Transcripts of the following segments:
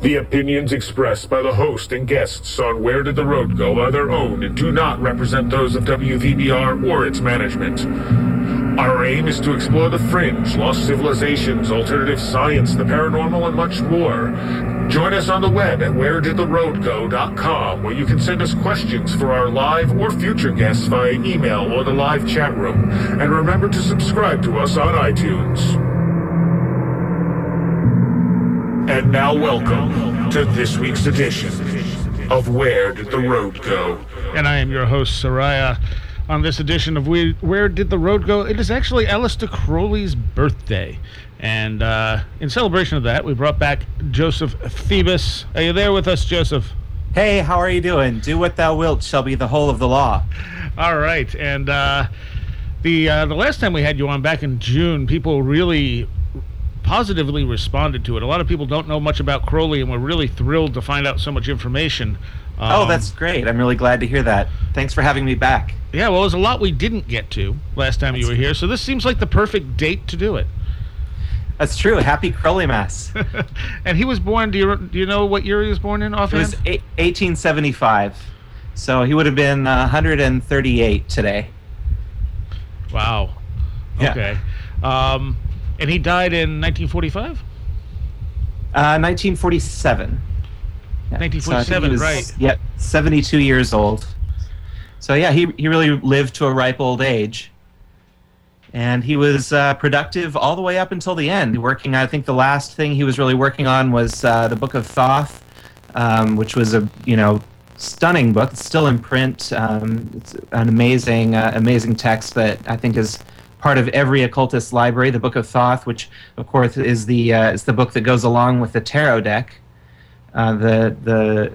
The opinions expressed by the host and guests on Where Did the Road Go are their own and do not represent those of WVBR or its management. Our aim is to explore the fringe, lost civilizations, alternative science, the paranormal, and much more. Join us on the web at wheredidtheroadgo.com, where you can send us questions for our live or future guests via email or the live chat room. And remember to subscribe to us on iTunes. And now welcome to this week's edition of Where Did the Road Go? And I am your host, Soraya. On this edition of Where Did the Road Go? It is actually Aleister Crowley's birthday. And in celebration of that, we brought back Joseph Phoebus. Are you there with us, Joseph? Hey, how are you doing? Do what thou wilt shall be the whole of the law. All right. And the last time we had you on back in June, people really positively responded to it. A lot of people don't know much about Crowley, and we're really thrilled to find out so much information. Oh, that's great. I'm really glad to hear that. Thanks for having me back. Yeah, well, there's a lot we didn't get to last time you were here, so this seems like the perfect date to do it. That's true. Happy Crowley Mass. And he was born, do you know what year he was born in offhand? It was 1875. So he would have been 138 today. Wow. Okay. Yeah. And he died in 1945? 1947. Yeah. 1947, was, right. Yeah, 72 years old. So yeah, he really lived to a ripe old age. And he was productive all the way up until the end, working, I think the last thing he was really working on was the Book of Thoth, which was a, stunning book. It's still in print. It's an amazing text that I think is part of every occultist library, the Book of Thoth, which of course is the book that goes along with the tarot deck. The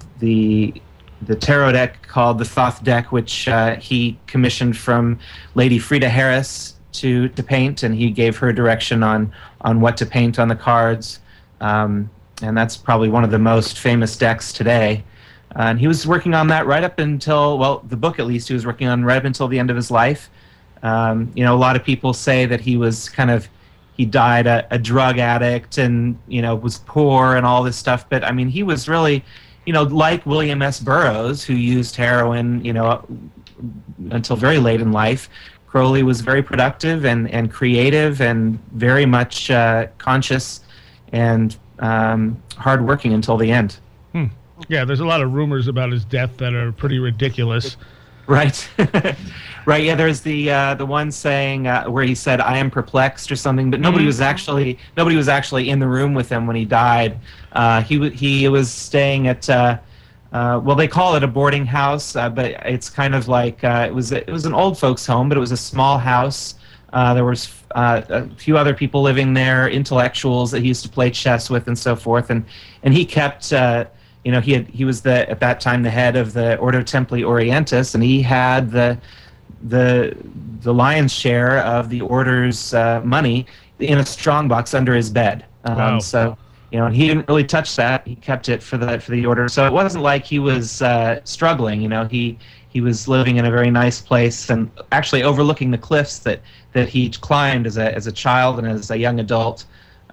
tarot deck called the Thoth deck, which he commissioned from Lady Frida Harris to paint, and he gave her direction on what to paint on the cards. And that's probably one of the most famous decks today. And he was working on that right up until, well, the book at least he was working on right up until the end of his life. A lot of people say that he was he died a drug addict and, was poor and all this stuff. But, I mean, he was really, like William S. Burroughs, who used heroin, until very late in life. Crowley was very productive and creative and very much conscious and hardworking until the end. Yeah, there's a lot of rumors about his death that are pretty ridiculous. Right. Right, yeah, there's the one saying where he said, "I am perplexed" or something, but nobody was actually in the room with him when he died. He was staying at they call it a boarding house, but it's kind of like it was an old folks home, but it was a small house. There was a few other people living there, intellectuals that he used to play chess with and so forth, and he kept he was at that time the head of the Ordo Templi Orientis, and he had the lion's share of the order's money in a strongbox under his bed. Wow. So and he didn't really touch that. He kept it for the order. So it wasn't like he was struggling. He was living in a very nice place and actually overlooking the cliffs that he climbed as a child and as a young adult.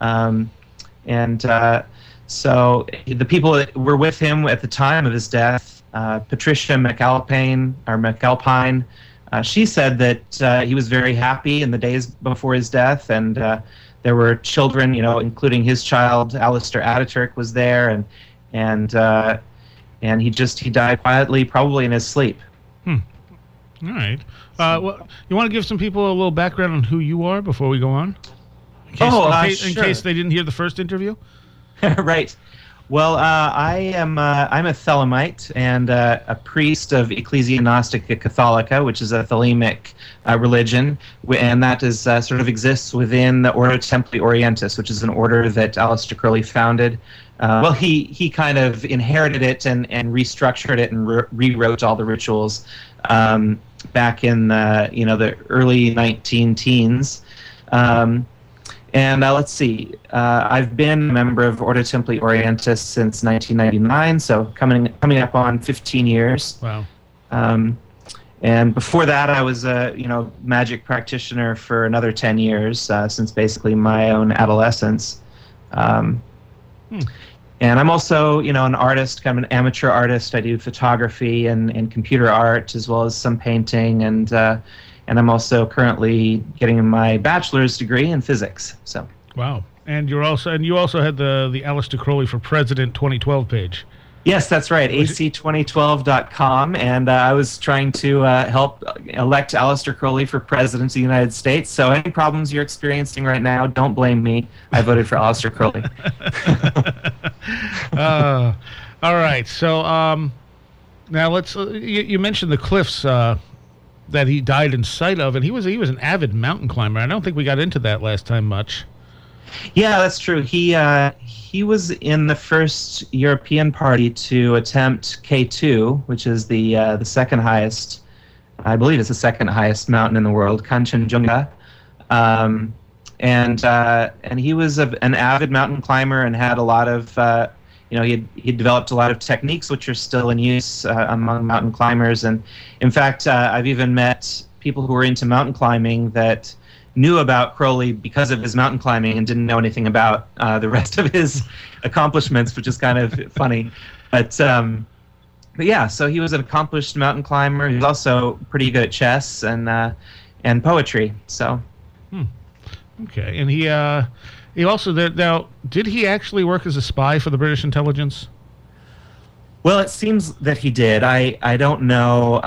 So the people that were with him at the time of his death, Patricia McAlpine, she said that he was very happy in the days before his death, and there were children, including his child, Alistair Ataturk, was there, and he died quietly, probably in his sleep. All right. You want to give some people a little background on who you are before we go on? In case they didn't hear the first interview? Right. Well, I'm a Thelemite and a priest of Ecclesia Gnostica Catholica, which is a Thelemic religion, and that is sort of exists within the Ordo Templi Orientis, which is an order that Aleister Crowley founded. He kind of inherited it and restructured it and rewrote all the rituals back in the early 19-teens. And let's see, I've been a member of Ordo Templi Orientis since 1999, so coming up on 15 years. Wow. And before that, I was a magic practitioner for another 10 years, since basically my own adolescence. And I'm also, an artist, kind of an amateur artist. I do photography and computer art, as well as some painting, and I'm also currently getting my bachelor's degree in physics. So. Wow. And you also had the Aleister Crowley for President 2012 page. Yes, that's right, ac2012.com, and I was trying to help elect Aleister Crowley for President of the United States, so any problems you're experiencing right now, don't blame me. I voted for Aleister Crowley. All right, so now let's. You mentioned the cliffs that he died in sight of, and he was an avid mountain climber. I don't think we got into that last time much. Yeah, that's true. He was in the first European party to attempt K2, which is the second highest, I believe it's the second highest mountain in the world, Kanchenjunga. And he was an avid mountain climber and had a lot of, he developed a lot of techniques which are still in use among mountain climbers. And in fact, I've even met people who were into mountain climbing that knew about Crowley because of his mountain climbing and didn't know anything about the rest of his accomplishments, which is kind of funny. But yeah, so he was an accomplished mountain climber. He was also pretty good at chess and poetry. So. Okay, and he also now did he actually work as a spy for the British intelligence? Well, it seems that he did. I don't know.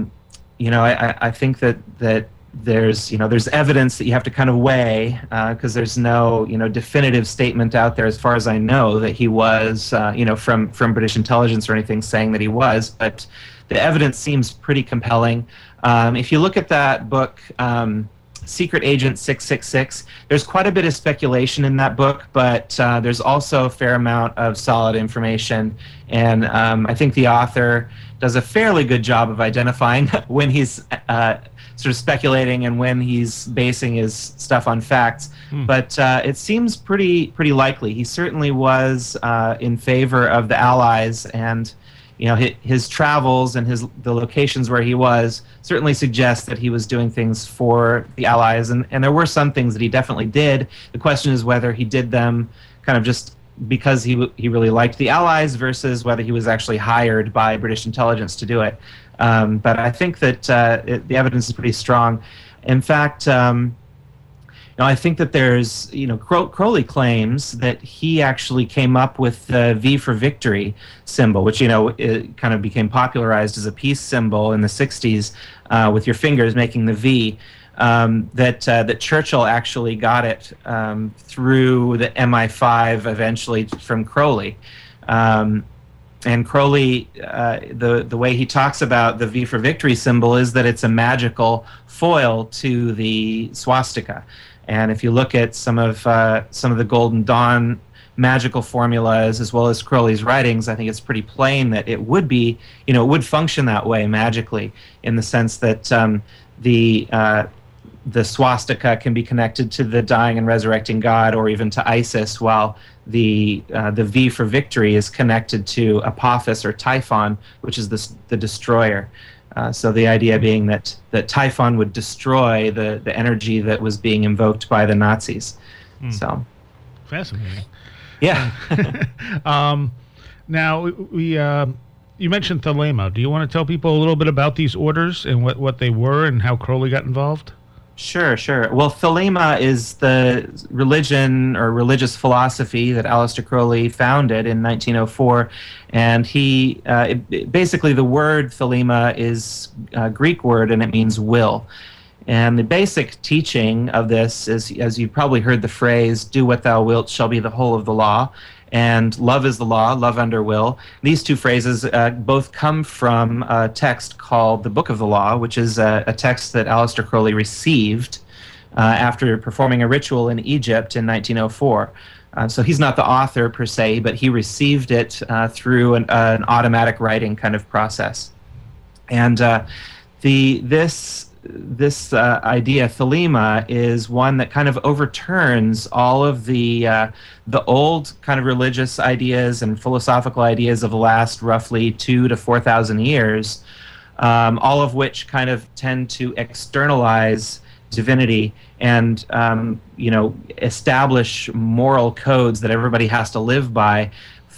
I think that there's evidence that you have to kind of weigh because there's no definitive statement out there as far as I know that he was from British intelligence or anything saying that he was, but the evidence seems pretty compelling. If you look at that book, Secret Agent 666, there's quite a bit of speculation in that book, but there's also a fair amount of solid information, and I think the author does a fairly good job of identifying when he's sort of speculating and when he's basing his stuff on facts. But it seems pretty likely. He certainly was in favor of the Allies, and his travels and the locations where he was certainly suggest that he was doing things for the Allies, and there were some things that he definitely did. The question is whether he did them kind of just because he really liked the Allies versus whether he was actually hired by British intelligence to do it. But I think that the evidence is pretty strong. In fact, I think that there's, Crowley claims that he actually came up with the V for Victory symbol, which, it kind of became popularized as a peace symbol in the 60s with your fingers making the V. That Churchill actually got it through the MI5 eventually from Crowley. And Crowley, the way he talks about the V for Victory symbol is that it's a magical foil to the swastika. And if you look at some of the Golden Dawn magical formulas as well as Crowley's writings, I think it's pretty plain that it would be, it would function that way magically, in the sense that the swastika can be connected to the dying and resurrecting God, or even to Isis, while the V for Victory is connected to Apophis or Typhon, which is the destroyer. So the idea being that Typhon would destroy the energy that was being invoked by the Nazis. So fascinating. Yeah. Now you mentioned Thelema. Do you want to tell people a little bit about these orders and what they were and how Crowley got involved? Sure. Well, Thelema is the religion or religious philosophy that Aleister Crowley founded in 1904, and basically the word Thelema is a Greek word, and it means will. And the basic teaching of this is, as you probably heard the phrase, "Do what thou wilt shall be the whole of the law," and "Love is the law, love under will." These two phrases both come from a text called the Book of the Law, which is a text that Aleister Crowley received after performing a ritual in Egypt in 1904. So he's not the author per se, but he received it through an automatic writing kind of process. And this idea, Thelema, is one that kind of overturns all of the old kind of religious ideas and philosophical ideas of the last roughly 2,000 to 4,000 years, all of which kind of tend to externalize divinity and establish moral codes that everybody has to live by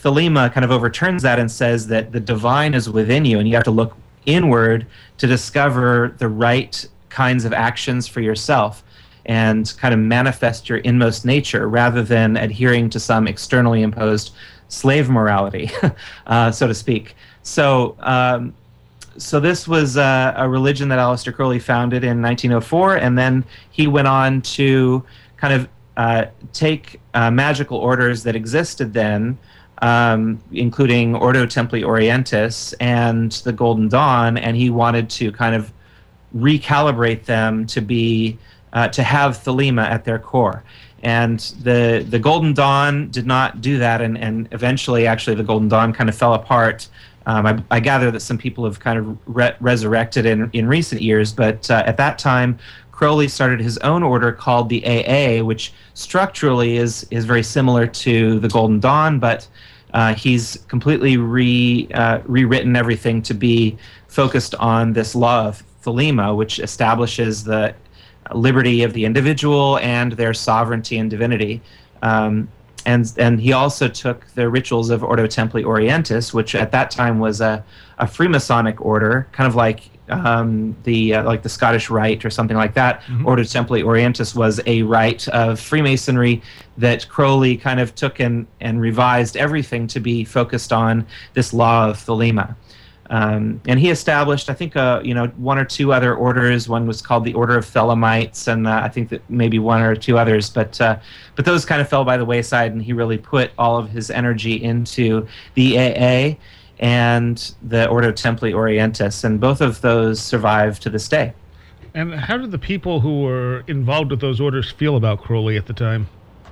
Thelema kind of overturns that and says that the divine is within you, and you have to look inward to discover the right kinds of actions for yourself and kind of manifest your inmost nature rather than adhering to some externally imposed slave morality, so to speak. So this was a religion that Aleister Crowley founded in 1904, and then he went on to kind of take magical orders that existed then, including Ordo Templi Orientis and the Golden Dawn, and he wanted to kind of recalibrate them to be to have Thelema at their core. And the Golden Dawn did not do that, and eventually, actually, the Golden Dawn kind of fell apart. I gather that some people have kind of resurrected in recent years, but at that time, Crowley started his own order called the AA, which structurally is very similar to the Golden Dawn, but he's completely rewritten everything to be focused on this law of Thelema, which establishes the liberty of the individual and their sovereignty and divinity. And he also took the rituals of Ordo Templi Orientis, which at that time was a Freemasonic order, kind of like the Scottish Rite or something like that. Mm-hmm. Ordo Templi Orientis was a rite of Freemasonry that Crowley kind of took and revised everything to be focused on this law of Thelema. And he established, I think, one or two other orders. One was called the Order of Thelemites, and I think that maybe one or two others. But those kind of fell by the wayside, and he really put all of his energy into the AA and the Ordo Templi Orientis, and both of those survive to this day. And how did the people who were involved with those orders feel about Crowley at the time?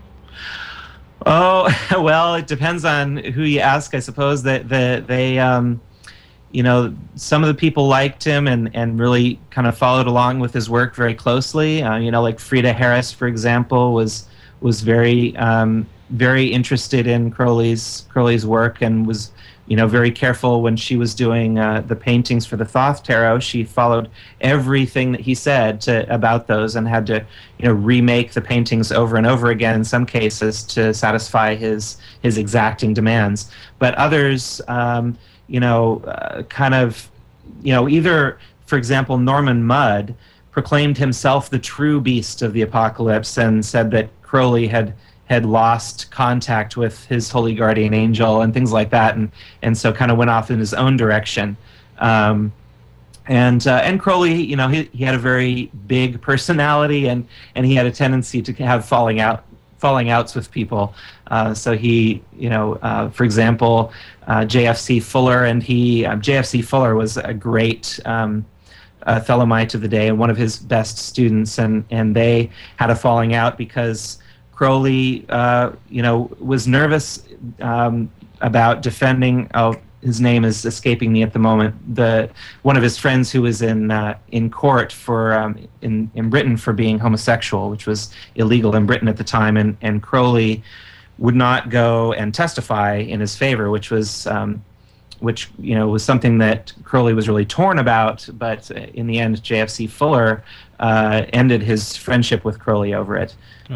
Oh, well, it depends on who you ask, I suppose. Some of the people liked him and really kind of followed along with his work very closely. Like Frieda Harris, for example, was very very interested in Crowley's work and was very careful when she was doing the paintings for the Thoth Tarot. She followed everything that he said about those and had to remake the paintings over and over again in some cases to satisfy his exacting demands. But others, either, for example, Norman Mudd proclaimed himself the true beast of the apocalypse and said that Crowley had lost contact with his holy guardian angel and things like that, and so kind of went off in his own direction. And Crowley, he had a very big personality, and he had a tendency to have falling outs with people. So he, for example, J.F.C. Fuller, and J.F.C. Fuller was a great Thelemite of the day and one of his best students, and they had a falling out because Crowley, was nervous about defending. Oh, his name is escaping me at the moment. One of his friends who was in court for in Britain for being homosexual, which was illegal in Britain at the time, and Crowley would not go and testify in his favor, which was something that Crowley was really torn about. But in the end, J.F.C. Fuller ended his friendship with Crowley over it.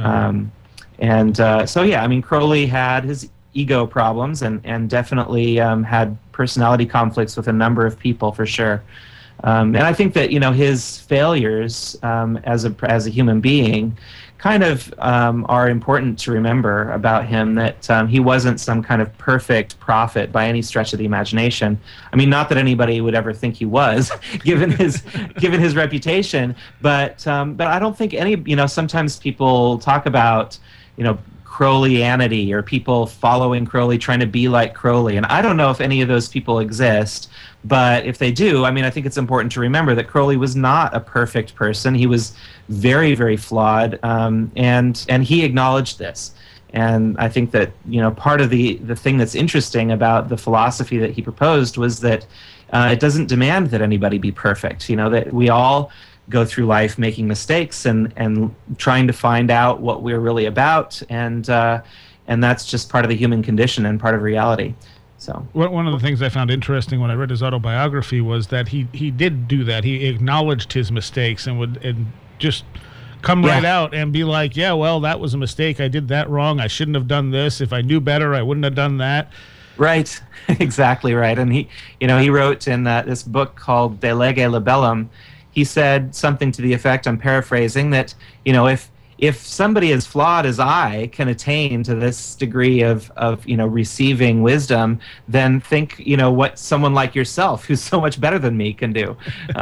Crowley had his ego problems and definitely had personality conflicts with a number of people for sure. And I think that his failures as a human being kind of are important to remember about him. That he wasn't some kind of perfect prophet by any stretch of the imagination. I mean, not that anybody would ever think he was, given his reputation. But I don't think any. Sometimes people talk about Crowleyanity or people following Crowley, trying to be like Crowley. And I don't know if any of those people exist, but if they do, I think it's important to remember that Crowley was not a perfect person. He was very, very flawed, and he acknowledged this. And I think that part of the thing that's interesting about the philosophy that he proposed was that it doesn't demand that anybody be perfect. That we all go through life making mistakes and trying to find out what we're really about, and that's just part of the human condition and part of reality. So one of the things I found interesting when I read his autobiography was that he did do that. He acknowledged his mistakes and would just come right out and be like, yeah, well, that was a mistake. I did that wrong. I shouldn't have done this. If I knew better, I wouldn't have done that. Right, exactly right. And he wrote in this book called De Lege Libellum, he said something to the effect, I'm paraphrasing, that, if somebody as flawed as I can attain to this degree of receiving wisdom, then think, what someone like yourself, who's so much better than me, can do.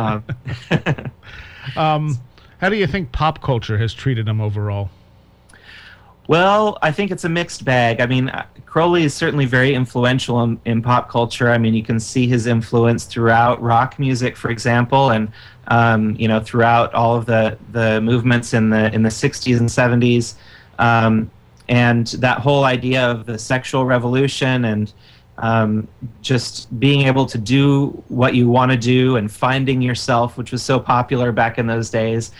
How do you think pop culture has treated him overall? Well, I think it's a mixed bag. I mean, Crowley is certainly very influential in pop culture. I mean, you can see his influence throughout rock music, for example, and throughout all of the movements in the 60s and 70s, and that whole idea of the sexual revolution and just being able to do what you want to do and finding yourself, which was so popular back in those days.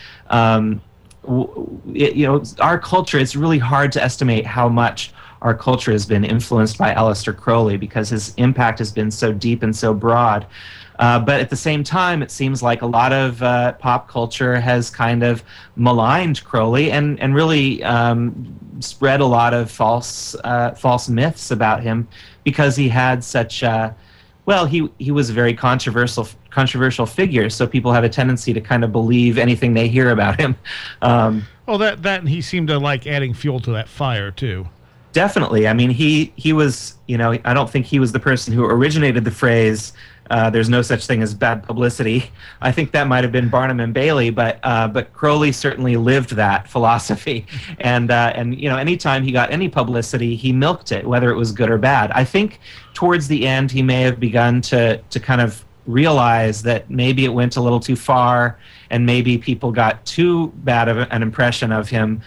Our culture, it's really hard to estimate how much our culture has been influenced by Aleister Crowley because his impact has been so deep and so broad. But at the same time, it seems like a lot of pop culture has kind of maligned Crowley and really spread a lot of false myths about him because he had such he was a very controversial figure, so people have a tendency to kind of believe anything they hear about him. That he seemed to like adding fuel to that fire too. Definitely. I mean, he was, I don't think he was the person who originated the phrase, there's no such thing as bad publicity. I think that might have been Barnum and Bailey, but Crowley certainly lived that philosophy. And anytime he got any publicity, he milked it, whether it was good or bad. I think towards the end, he may have begun to kind of realize that maybe it went a little too far and maybe people got too bad of an impression of him.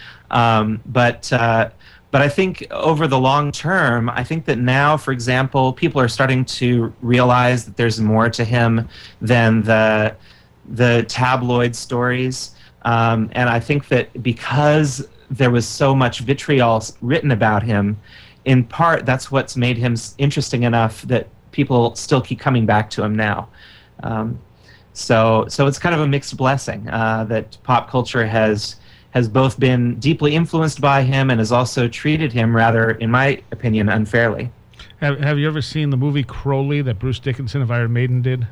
But I think over the long term, I think that now, for example, people are starting to realize that there's more to him than the tabloid stories. And I think that because there was so much vitriol written about him, in part, that's what's made him interesting enough that people still keep coming back to him now. So it's kind of a mixed blessing that pop culture has both been deeply influenced by him and has also treated him rather, in my opinion, unfairly. Have you ever seen the movie Crowley that Bruce Dickinson of Iron Maiden did?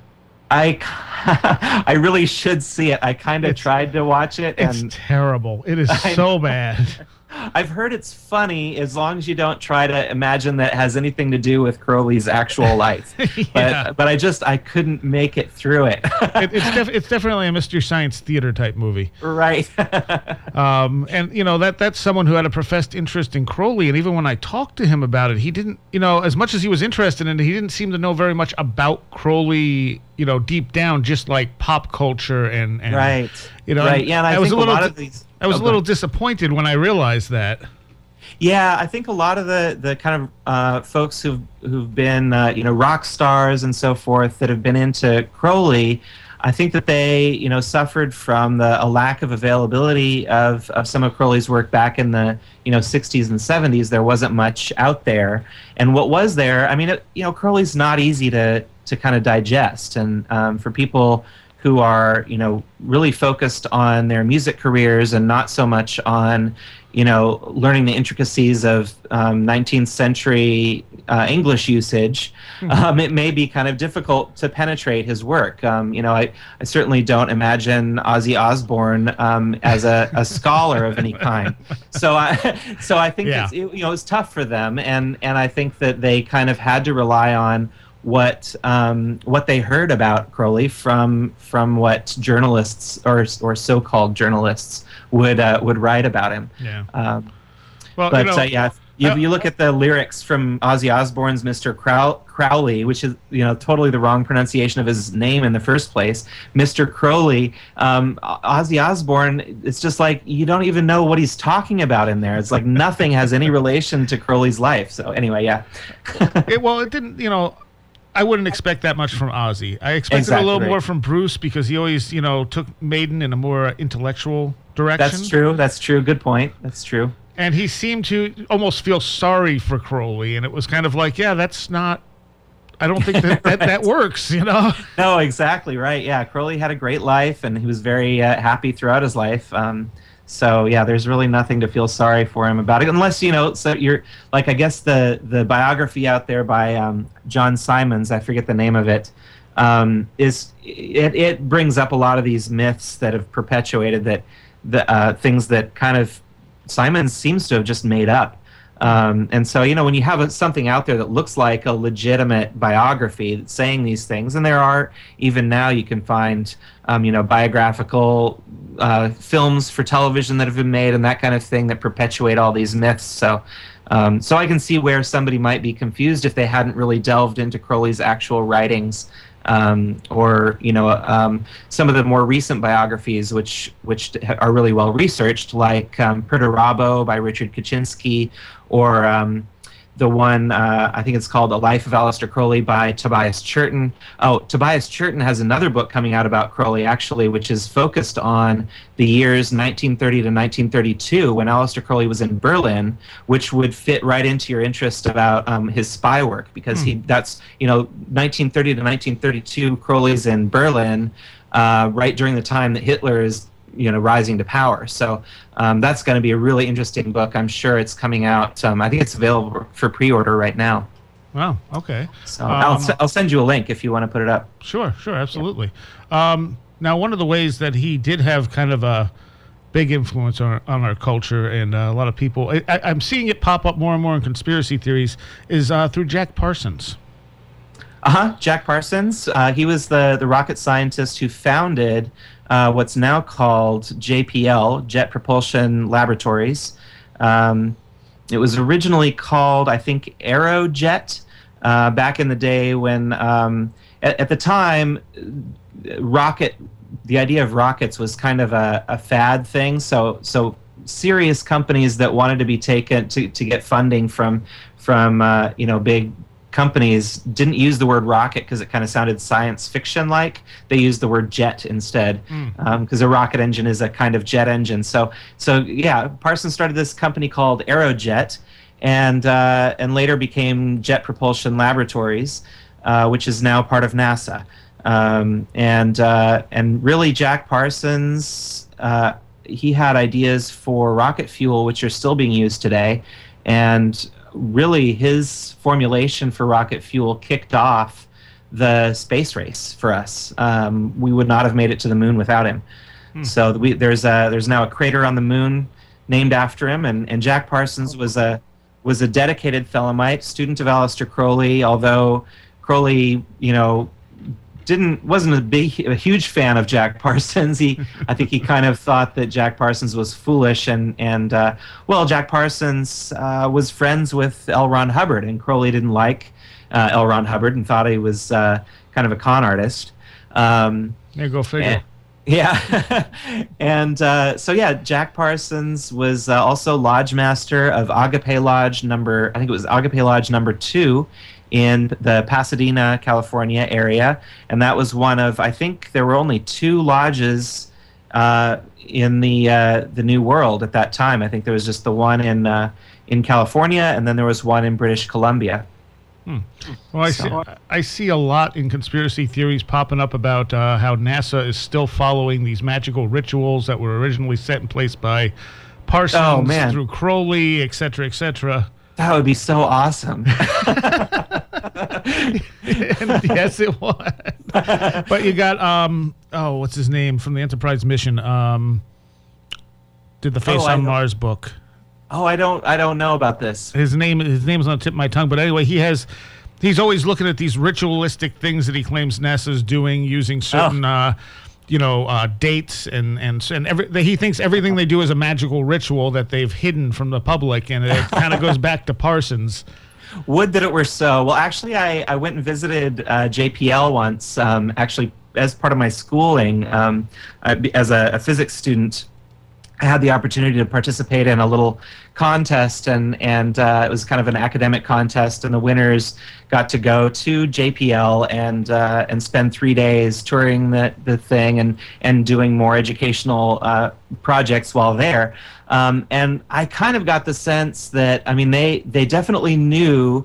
I really should see it. I kind of tried to watch it. It's terrible. It is so bad. I've heard it's funny as long as you don't try to imagine that it has anything to do with Crowley's actual life. Yeah. But I couldn't make it through it. It's definitely a Mystery Science Theater type movie. Right. And that's someone who had a professed interest in Crowley, and even when I talked to him about it, he didn't, as much as he was interested in it, he didn't seem to know very much about Crowley, deep down, just like pop culture and right. Right. Yeah, and I think a lot of these I was a little disappointed when I realized that. Yeah, I think a lot of the kind of folks who've been rock stars and so forth that have been into Crowley, I think that they suffered from a lack of availability of some of Crowley's work back in the 60s and 70s. There wasn't much out there, and what was there, I mean, Crowley's not easy to kind of digest, and for people who are, really focused on their music careers and not so much on, learning the intricacies of 19th century English usage, it may be kind of difficult to penetrate his work. I certainly don't imagine Ozzy Osbourne as a scholar of any kind. So I think it's tough for them, and I think that they kind of had to rely on what they heard about Crowley from what journalists or so-called journalists would write about him. Yeah. You look at the lyrics from Ozzy Osbourne's Mr. Crowley, which is totally the wrong pronunciation of his name in the first place. Mr. Crowley, Ozzy Osbourne. It's just like you don't even know what he's talking about in there. It's like nothing has any relation to Crowley's life. So anyway, yeah. It didn't. I wouldn't expect that much from Ozzy. I expected a little more from Bruce because he always, took Maiden in a more intellectual direction. That's true. Good point. That's true. And he seemed to almost feel sorry for Crowley, and it was kind of like, yeah, that's not. I don't think that works, No, exactly right. Yeah, Crowley had a great life, and he was very happy throughout his life. So yeah, there's really nothing to feel sorry for him about it, unless So you're like, I guess the biography out there by John Simons, I forget the name of it, it brings up a lot of these myths that have perpetuated that the things that kind of Simons seems to have just made up. And so, when you have something out there that looks like a legitimate biography that's saying these things, and there are, even now you can find, biographical films for television that have been made and that kind of thing that perpetuate all these myths. So I can see where somebody might be confused if they hadn't really delved into Crowley's actual writings, or some of the more recent biographies, which are really well researched, like Perdurabo by Richard Kaczynski, or the one, I think it's called A Life of Aleister Crowley by Tobias Churton. Oh, Tobias Churton has another book coming out about Crowley, actually, which is focused on the years 1930 to 1932 when Aleister Crowley was in Berlin, which would fit right into your interest about his spy work, because that's 1930 to 1932, Crowley's in Berlin, right during the time that Hitler is rising to power. So that's going to be a really interesting book. I'm sure it's coming out. I think it's available for pre-order right now. Wow. Okay. So I'll send you a link if you want to put it up. Sure. Absolutely. Yeah. Now, one of the ways that he did have kind of a big influence on our culture, and a lot of people, I'm seeing it pop up more and more in conspiracy theories, is through Jack Parsons. Jack Parsons. He was the rocket scientist who founded what's now called JPL, Jet Propulsion Laboratories. It was originally called, I think, Aerojet, back in the day when, at the time, the idea of rockets was kind of a fad thing. So serious companies that wanted to be taken to get funding from big companies didn't use the word rocket because it kind of sounded science fiction like. They used the word jet instead, because a rocket engine is a kind of jet engine. So yeah, Parsons started this company called Aerojet, and later became Jet Propulsion Laboratories, which is now part of NASA. And really, Jack Parsons, he had ideas for rocket fuel which are still being used today, and really his formulation for rocket fuel kicked off the space race for us. We would not have made it to the moon without him. So there's now a crater on the moon named after him, and Jack Parsons was a dedicated Thelemite, student of Aleister Crowley, although Crowley, wasn't a huge fan of Jack Parsons. I think he kind of thought that Jack Parsons was foolish, and Jack Parsons was friends with L. Ron Hubbard, and Crowley didn't like L. Ron Hubbard and thought he was kind of a con artist. Yeah, go figure. Yeah, and Jack Parsons was also lodge master of Agape Lodge number 2. In the Pasadena, California area, and that was one of, I think there were only 2 lodges in the New World at that time. I think there was just the one in California, and then there was one in British Columbia. Well, I see a lot in conspiracy theories popping up about how NASA is still following these magical rituals that were originally set in place by Parsons through Crowley, et cetera, et cetera. That would be so awesome. Yes, it was. But you got what's his name from the Enterprise mission? Did the Face on Mars book? Oh, I don't know about this. His name's on the tip of my tongue. But anyway, he's always looking at these ritualistic things that he claims NASA's doing using certain dates and he thinks everything they do is a magical ritual that they've hidden from the public, and it kind of goes back to Parsons. Would that it were so. Well, actually, I went and visited JPL once, actually as part of my schooling. As a physics student, I had the opportunity to participate in a little contest, and it was kind of an academic contest, and the winners got to go to JPL and spend 3 days touring the thing and doing more educational projects while there. And I kind of got the sense that, they definitely knew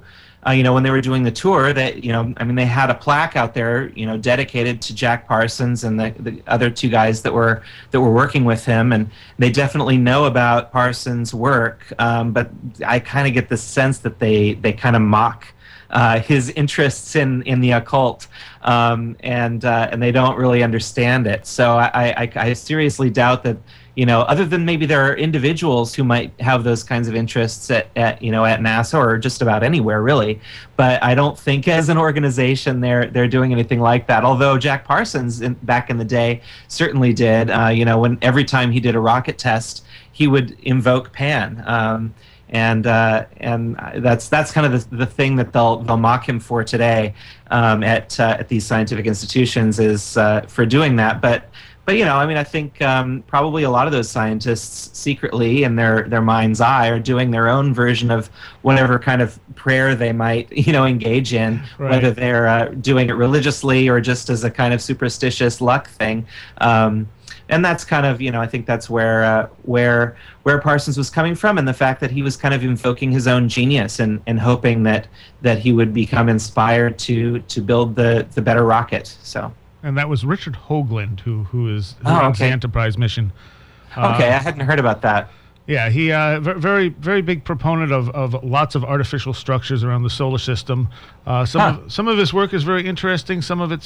when they were doing the tour, that they had a plaque out there, dedicated to Jack Parsons and the other two guys that were working with him, and they definitely know about Parsons' work. But I kind of get the sense that they kind of mock his interests in the occult, and they don't really understand it. So I seriously doubt that. Other than maybe there are individuals who might have those kinds of interests at NASA or just about anywhere, really. But I don't think as an organization they're doing anything like that. Although Jack Parsons back in the day certainly did. When every time he did a rocket test, he would invoke Pan. And that's kind of the thing that they'll mock him for today at these scientific institutions is for doing that. But I think probably a lot of those scientists secretly in their mind's eye are doing their own version of whatever kind of prayer they might, engage in, right. Whether they're doing it religiously or just as a kind of superstitious luck thing. And that's kind of, I think that's where Parsons was coming from, and the fact that he was kind of invoking his own genius and hoping that he would become inspired to build the better rocket. So. And that was Richard Hoagland, who runs the Enterprise mission. Okay, I hadn't heard about that. Yeah, he very very big proponent of lots of artificial structures around the solar system. Some of his work is very interesting. Some of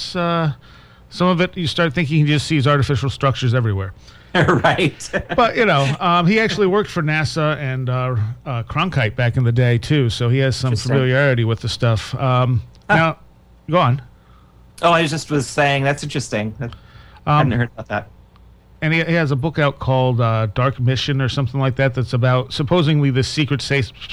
it you start thinking he just sees artificial structures everywhere. Right. But he actually worked for NASA and Cronkite back in the day too, so he has some familiarity with the stuff. Now, go on. Oh, I was saying that's interesting. I hadn't heard about that. And he has a book out called Dark Mission or something like that. That's about supposedly the secret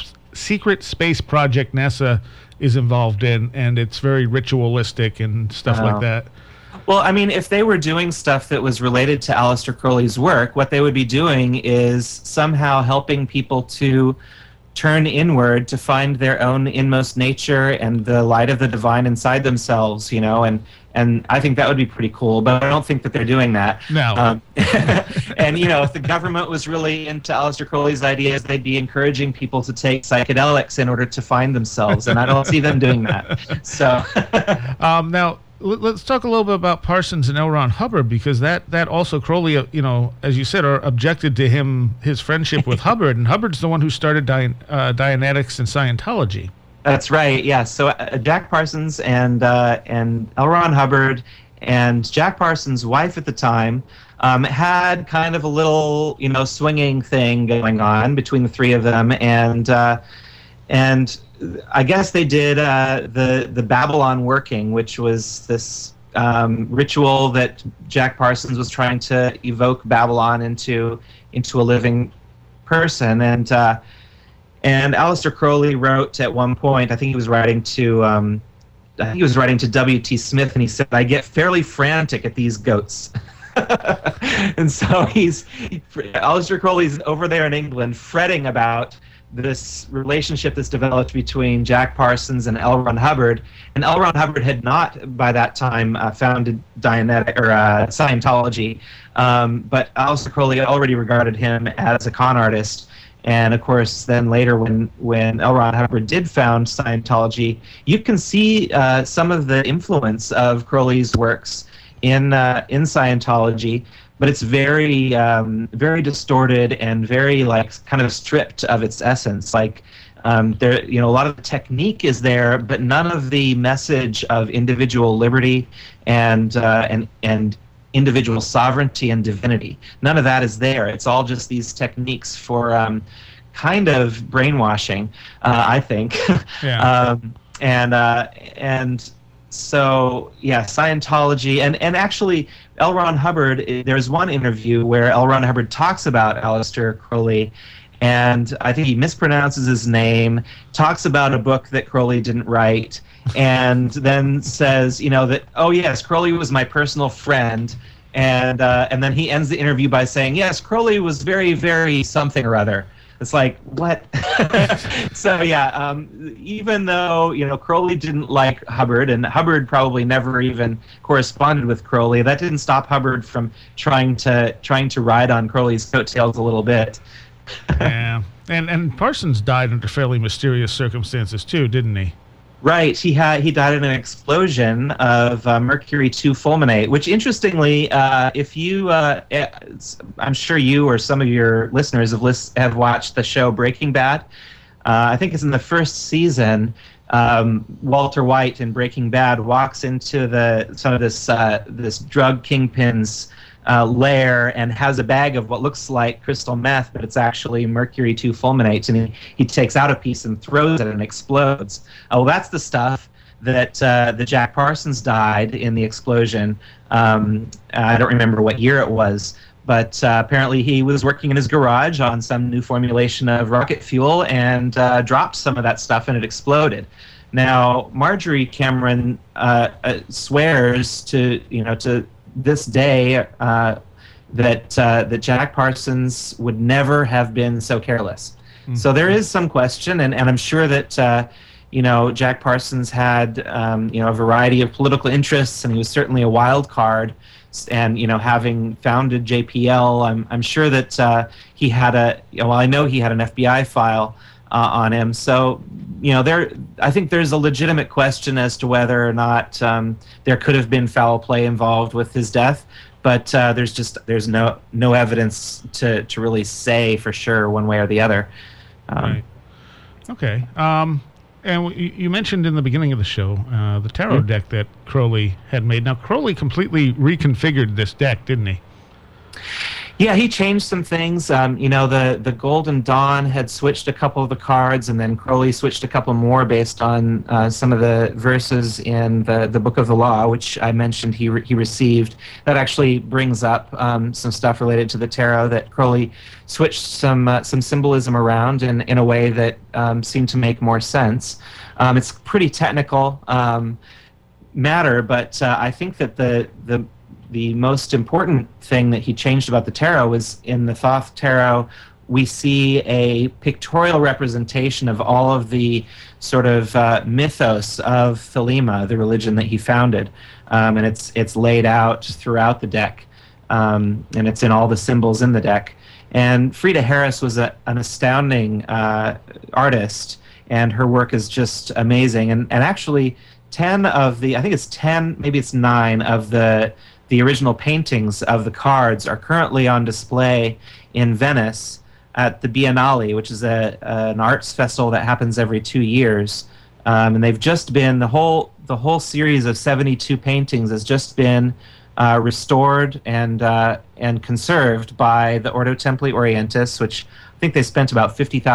space project NASA is involved in, and it's very ritualistic and stuff like that. Well, if they were doing stuff that was related to Aleister Crowley's work, what they would be doing is somehow helping people to turn inward to find their own inmost nature and the light of the divine inside themselves, and I think that would be pretty cool, but I don't think that they're doing that. No. And, if the government was really into Aleister Crowley's ideas, they'd be encouraging people to take psychedelics in order to find themselves, and I don't see them doing that. So. Now, let's talk a little bit about Parsons and L. Ron Hubbard, because that also Crowley, as you said, objected to his friendship with Hubbard, and Hubbard's the one who started Dianetics and Scientology. That's right. Yeah. So Jack Parsons and L. Ron Hubbard and Jack Parsons' wife at the time had kind of a little swinging thing going on between the three of them, and I guess they did the Babylon working, which was this ritual that Jack Parsons was trying to evoke Babylon into a living person, and Aleister Crowley wrote at one point. I think he was writing to W.T. Smith, and he said, "I get fairly frantic at these goats." And so Aleister Crowley's over there in England fretting about this relationship that's developed between Jack Parsons and L. Ron Hubbard, and L. Ron Hubbard had not by that time founded Scientology, but Aleister Crowley had already regarded him as a con artist. And of course, then later, when L. Ron Hubbard did found Scientology, you can see some of the influence of Crowley's works in Scientology. But it's very, very distorted and very kind of stripped of its essence. Like there, a lot of the technique is there, but none of the message of individual liberty and individual sovereignty and divinity. None of that is there. It's all just these techniques for kind of brainwashing, I think. Yeah. And so, yeah, Scientology, and actually, L. Ron Hubbard, there's one interview where L. Ron Hubbard talks about Aleister Crowley, and I think he mispronounces his name, talks about a book that Crowley didn't write, and then says, that, oh yes, Crowley was my personal friend, and then he ends the interview by saying, yes, Crowley was very, very something or other. It's like, what? So yeah, even though Crowley didn't like Hubbard, and Hubbard probably never even corresponded with Crowley, that didn't stop Hubbard from trying to ride on Crowley's coattails a little bit. Yeah, and Parsons died under fairly mysterious circumstances too, didn't he? Right, he died in an explosion of mercury 2 fulminate, which interestingly, if you, I'm sure you or some of your listeners have watched the show Breaking Bad. I think it's in the first season. Walter White in Breaking Bad walks into this drug kingpin's lair and has a bag of what looks like crystal meth, but it's actually mercury 2 fulminate, and he takes out a piece and throws it and explodes. Well, that's the stuff that Jack Parsons died in the explosion. I don't remember what year it was, but apparently he was working in his garage on some new formulation of rocket fuel and dropped some of that stuff and it exploded. Now, Marjorie Cameron swears to this day that Jack Parsons would never have been so careless. Mm-hmm. So there is some question, and I'm sure that Jack Parsons had a variety of political interests, and he was certainly a wild card. And having founded JPL, I'm sure that he had I know he had an FBI file on him. So I think there's a legitimate question as to whether or not there could have been foul play involved with his death, but there's no evidence to really say for sure one way or the other. Right. Okay. And you mentioned in the beginning of the show the tarot deck that Crowley had made. Now, Crowley completely reconfigured this deck, didn't he? Yeah, he changed some things. The Golden Dawn had switched a couple of the cards, and then Crowley switched a couple more based on some of the verses in the Book of the Law, which I mentioned he received. That actually brings up some stuff related to the tarot that Crowley switched some symbolism around in a way that seemed to make more sense. It's pretty technical matter, but I think that the most important thing that he changed about the tarot was in the Thoth tarot, we see a pictorial representation of all of the sort of mythos of Thelema, the religion that he founded. And it's laid out throughout the deck, and it's in all the symbols in the deck. And Frida Harris was an astounding artist, and her work is just amazing. And actually, 10 of the, I think it's 10, maybe it's 9 of the original paintings of the cards are currently on display in Venice at the Biennale, which is an arts festival that happens every 2 years. And they've just been, the whole series of 72 paintings has just been restored and conserved by the Ordo Templi Orientis, which I think they spent about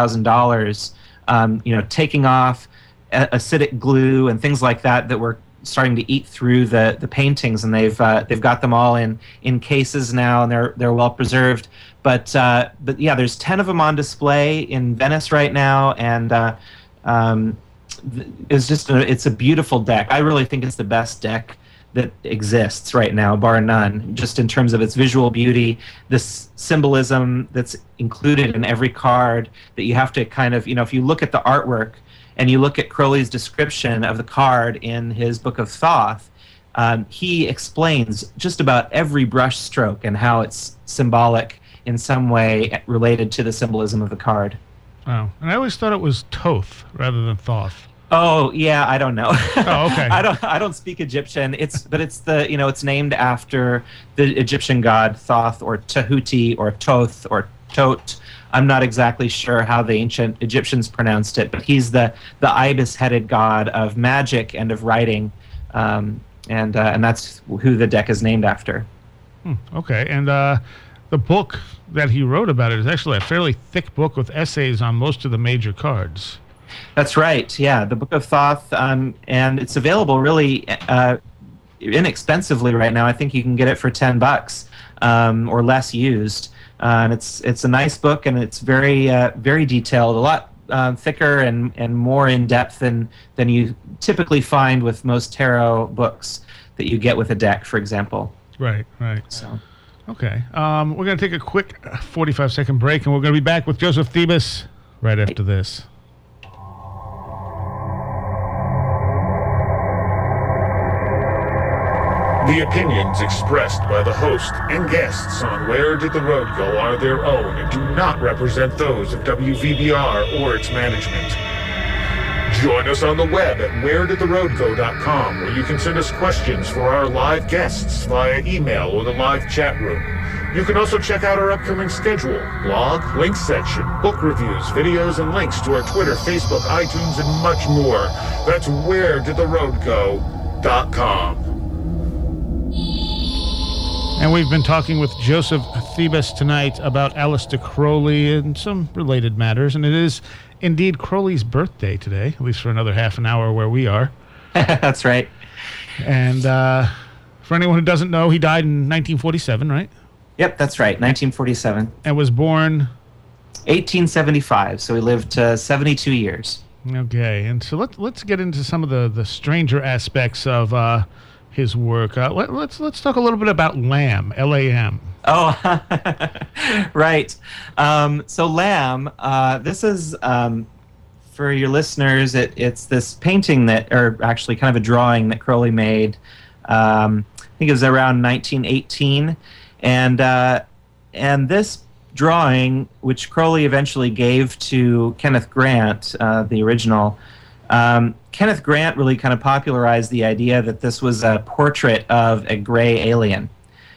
$50,000, taking off acidic glue and things like that were starting to eat through the paintings, and they've got them all in cases now, and they're well preserved. But yeah, there's 10 of them on display in Venice right now, and it's a beautiful deck. I really think it's the best deck that exists right now, bar none, just in terms of its visual beauty, this symbolism that's included in every card that you have to kind of, if you look at the artwork and you look at Crowley's description of the card in his Book of Thoth, he explains just about every brush stroke and how it's symbolic in some way related to the symbolism of the card. Wow. And I always thought it was Thoth rather than Thoth. Oh, yeah, I don't know. Oh, okay. I don't speak Egyptian. It's named after the Egyptian god Thoth, or Tahuti, or Thoth, or Tot. I'm not exactly sure how the ancient Egyptians pronounced it, but he's the ibis-headed god of magic and of writing, and that's who the deck is named after. Okay, and the book that he wrote about it is actually a fairly thick book with essays on most of the major cards. That's right, yeah, the Book of Thoth, and it's available really inexpensively right now. I think you can get it for $10 or less used. And it's a nice book, and it's very very detailed, a lot thicker and more in depth than you typically find with most tarot books that you get with a deck, for example. Right. So, okay, we're going to take a quick 45-second break, and we're going to be back with Joseph Thebus right after this. The opinions expressed by the host and guests on Where Did the Road Go are their own and do not represent those of WVBR or its management. Join us on the web at wheredidtheroadgo.com, where you can send us questions for our live guests via email or the live chat room. You can also check out our upcoming schedule, blog, links section, book reviews, videos, and links to our Twitter, Facebook, iTunes, and much more. That's wheredidtheroadgo.com. And we've been talking with Joseph Thebes tonight about Aleister Crowley and some related matters, and it is indeed Crowley's birthday today, at least for another half an hour where we are. That's right. And for anyone who doesn't know, he died in 1947, right? Yep, that's right, 1947. And was born 1875, so he lived 72 years. Okay, and so let's get into some of the stranger aspects of his work. Let's talk a little bit about Lamb, L-A-M. Oh, right. So Lamb, this is, for your listeners, it's this painting or actually kind of a drawing that Crowley made, I think it was around 1918. And this drawing, which Crowley eventually gave to Kenneth Grant, the original, Kenneth Grant really kind of popularized the idea that this was a portrait of a gray alien.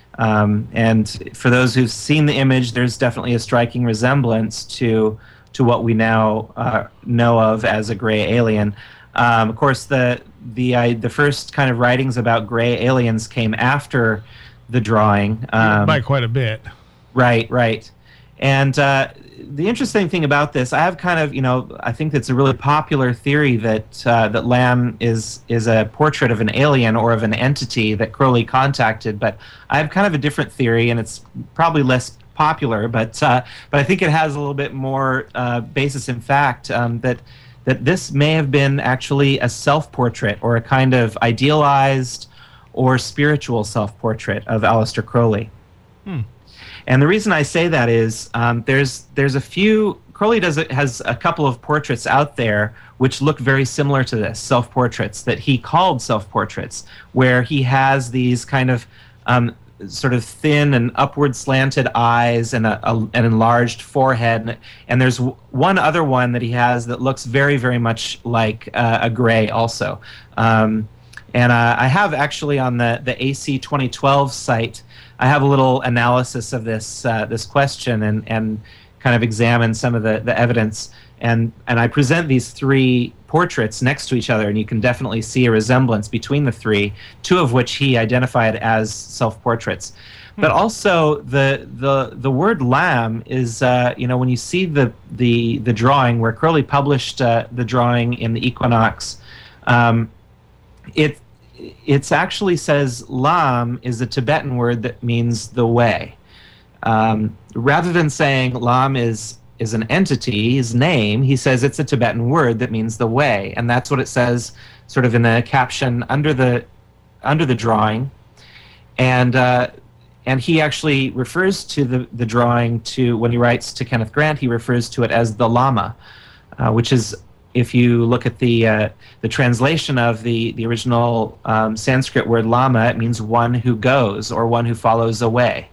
And for those who've seen the image, there's definitely a striking resemblance to what we now know of as a gray alien. Of course, the first kind of writings about gray aliens came after the drawing. By quite a bit. Right. And the interesting thing about this, I have kind of, I think it's a really popular theory that Lamb is a portrait of an alien or of an entity that Crowley contacted, but I have kind of a different theory, and it's probably less popular, but I think it has a little bit more basis in fact, that this may have been actually a self-portrait or a kind of idealized or spiritual self-portrait of Aleister Crowley. And the reason I say that is there's a few, Crowley has a couple of portraits out there which look very similar to this, self-portraits that he called self-portraits, where he has these kind of sort of thin and upward slanted eyes and an enlarged forehead. And there's one other one that he has that looks very, very much like a gray also. And I have actually on the AC 2012 site, I have a little analysis of this question and kind of examine some of the evidence. And I present these three portraits next to each other, and you can definitely see a resemblance between the three, two of which he identified as self-portraits. But also the word Lamb is, when you see the drawing where Crowley published the drawing in the Equinox, it actually says Lam is a Tibetan word that means the way. Rather than saying Lam is an entity, his name, he says it's a Tibetan word that means the way, and that's what it says sort of in the caption under the drawing. And he actually refers to the drawing when he writes to Kenneth Grant, he refers to it as the Lama, which is, if you look at the translation of the original Sanskrit word Lama, it means one who goes or one who follows away.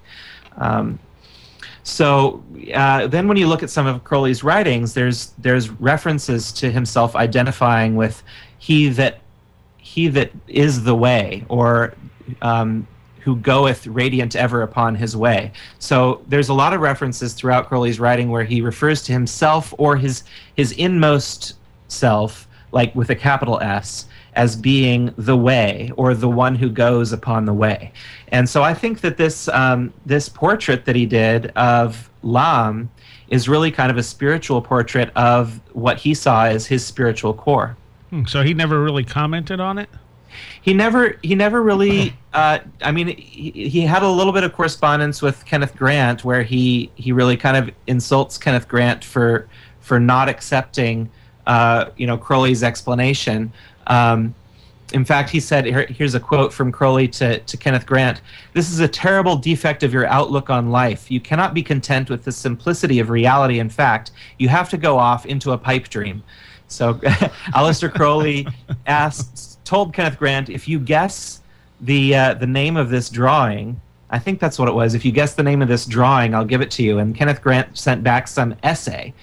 So then when you look at some of Crowley's writings, there's references to himself identifying with he that is the way, or who goeth radiant ever upon his way. So there's a lot of references throughout Crowley's writing where he refers to himself or his inmost self, like with a capital S, as being the way, or the one who goes upon the way. And so I think that this portrait that he did of Lam is really kind of a spiritual portrait of what he saw as his spiritual core. So he never really commented on it? He never really. He had a little bit of correspondence with Kenneth Grant, where he really kind of insults Kenneth Grant for not accepting, Crowley's explanation. In fact, he said, here's a quote from Crowley to Kenneth Grant: "This is a terrible defect of your outlook on life. You cannot be content with the simplicity of reality and fact. You have to go off into a pipe dream." So Aleister Crowley told Kenneth Grant, if you guess the name of this drawing, I think that's what it was, if you guess the name of this drawing, I'll give it to you. And Kenneth Grant sent back some essay.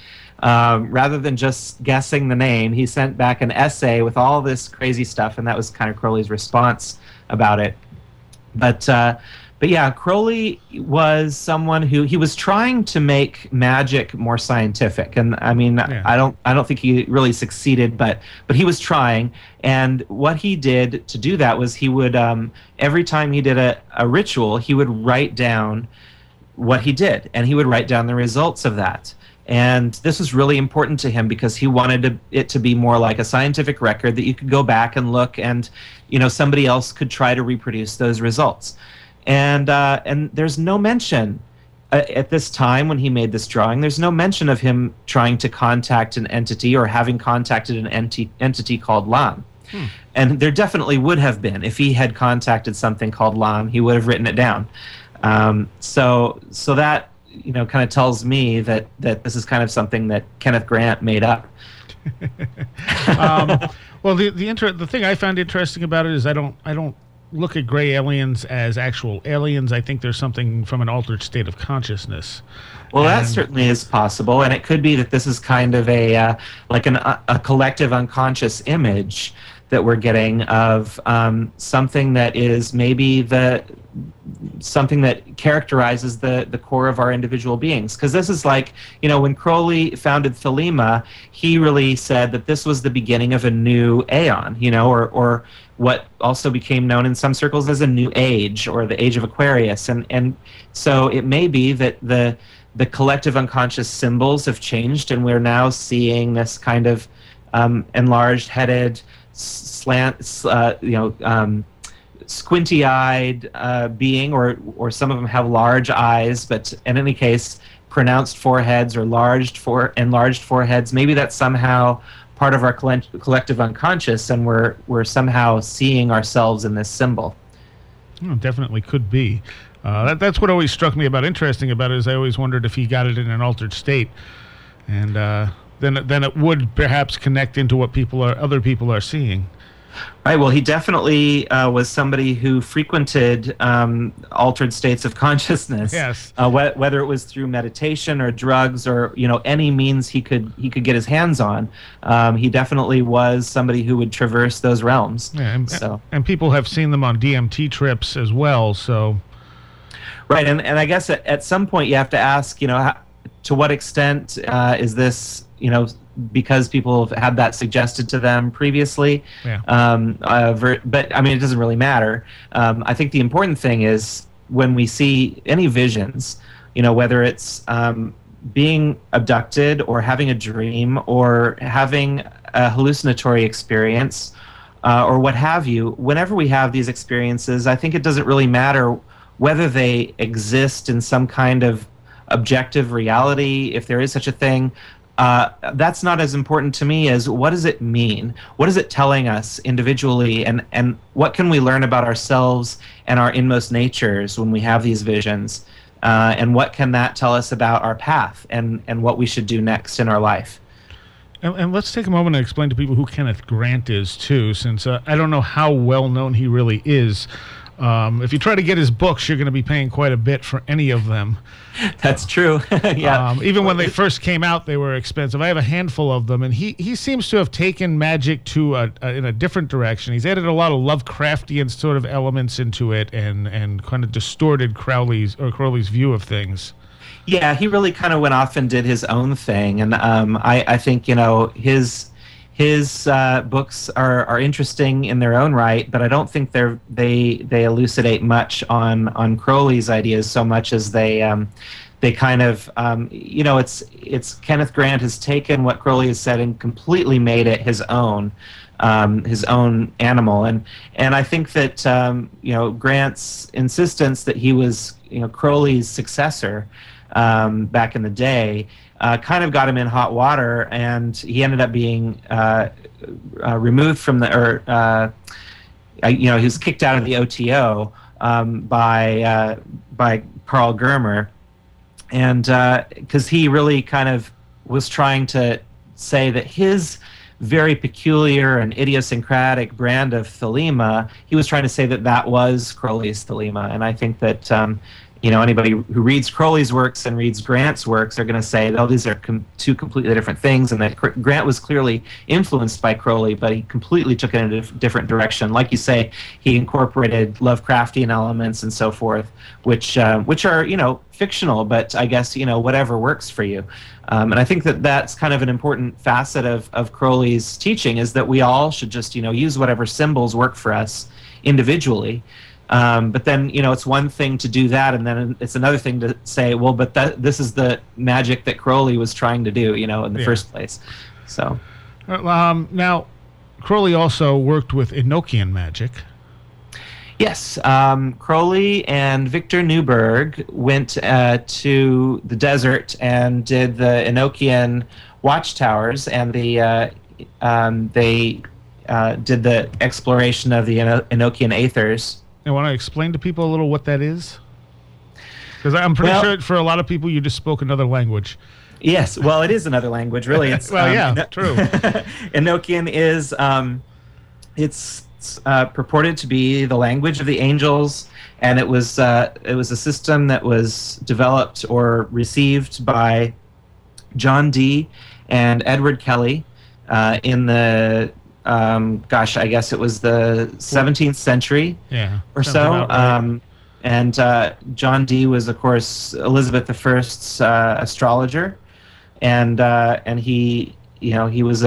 Rather than just guessing the name, he sent back an essay with all this crazy stuff, and that was kind of Crowley's response about it. But yeah, Crowley was someone who he was trying to make magic more scientific, and I mean, yeah. I don't think he really succeeded, but he was trying. And what he did to do that was he would every time he did a ritual, he would write down what he did, and he would write down the results of that. And this was really important to him because he wanted it to be more like a scientific record that you could go back and look, and somebody else could try to reproduce those results. And there's no mention at this time when he made this drawing. There's no mention of him trying to contact an entity or having contacted an entity called Lam. And there definitely would have been if he had contacted something called Lam. He would have written it down. So that kind of tells me that this is kind of something that Kenneth Grant made up. Well, the thing I found interesting about it is I don't look at gray aliens as actual aliens. I think there's something from an altered state of consciousness. Well, that certainly is possible, and it could be that this is kind of a collective unconscious image that we're getting of something that is maybe something that characterizes the core of our individual beings. Because this is like, when Crowley founded Thelema, he really said that this was the beginning of a new aeon, or what also became known in some circles as a new age, or the age of Aquarius. And so it may be that the collective unconscious symbols have changed, and we're now seeing this kind of enlarged-headed, squinty-eyed being, or some of them have large eyes, but in any case, pronounced foreheads or enlarged foreheads. Maybe that's somehow part of our collective unconscious, and we're somehow seeing ourselves in this symbol. Definitely could be. That's what always struck me interesting about it, is I always wondered if he got it in an altered state, and then it would perhaps connect into what other people are seeing. Right. Well, he definitely was somebody who frequented altered states of consciousness. Yes. Whether it was through meditation or drugs or any means he could get his hands on, he definitely was somebody who would traverse those realms. Yeah, and people have seen them on DMT trips as well. So. Right, and I guess at some point you have to ask, to what extent is this, because people have had that suggested to them previously. Yeah. But I mean, it doesn't really matter. I think the important thing is when we see any visions, whether it's being abducted or having a dream or having a hallucinatory experience or what have you, whenever we have these experiences, I think it doesn't really matter whether they exist in some kind of objective reality, if there is such a thing. That's not as important to me as what does it mean? What is it telling us individually, and what can we learn about ourselves and our inmost natures when we have these visions? And what can that tell us about our path and what we should do next in our life? And let's take a moment and explain to people who Kenneth Grant is, too, since I don't know how well known he really is. If you try to get his books, you're going to be paying quite a bit for any of them. That's true. Yeah. Even when they first came out, they were expensive. I have a handful of them, and he seems to have taken magic to in a different direction. He's added a lot of Lovecraftian sort of elements into it, and kind of distorted Crowley's view of things. Yeah, he really kind of went off and did his own thing, and I think his books are interesting in their own right, but I don't think they elucidate much on Crowley's ideas so much as they kind of it's Kenneth Grant has taken what Crowley has said and completely made it his own animal, and I think that Grant's insistence that he was Crowley's successor back in the day kind of got him in hot water, and he ended up being removed from he was kicked out of the OTO by Carl Germer, and because he really kind of was trying to say that his very peculiar and idiosyncratic brand of Thelema, he was trying to say that was Crowley's Thelema, and I think that anybody who reads Crowley's works and reads Grant's works are going to say, oh, these are two completely different things, and that Grant was clearly influenced by Crowley, but he completely took it in a different direction. Like you say, he incorporated Lovecraftian elements and so forth, which are, fictional, but I guess, whatever works for you. And I think that's kind of an important facet of Crowley's teaching, is that we all should just, use whatever symbols work for us individually. But then, it's one thing to do that, and then it's another thing to say, well, but this is the magic that Crowley was trying to do, in the first place. So, now, Crowley also worked with Enochian magic. Yes, Crowley and Victor Newberg went to the desert and did the Enochian watchtowers, and they did the exploration of the Enochian aethers. I want to explain to people a little what that is? Because I'm pretty sure for a lot of people you just spoke another language. Yes, well, it is another language, really. It's, true. Enochian is it's purported to be the language of the angels, and it was a system that was developed or received by John Dee and Edward Kelly in the I guess it was the 17th century or so. Right. And John Dee was, of course, Elizabeth I's astrologer, and he was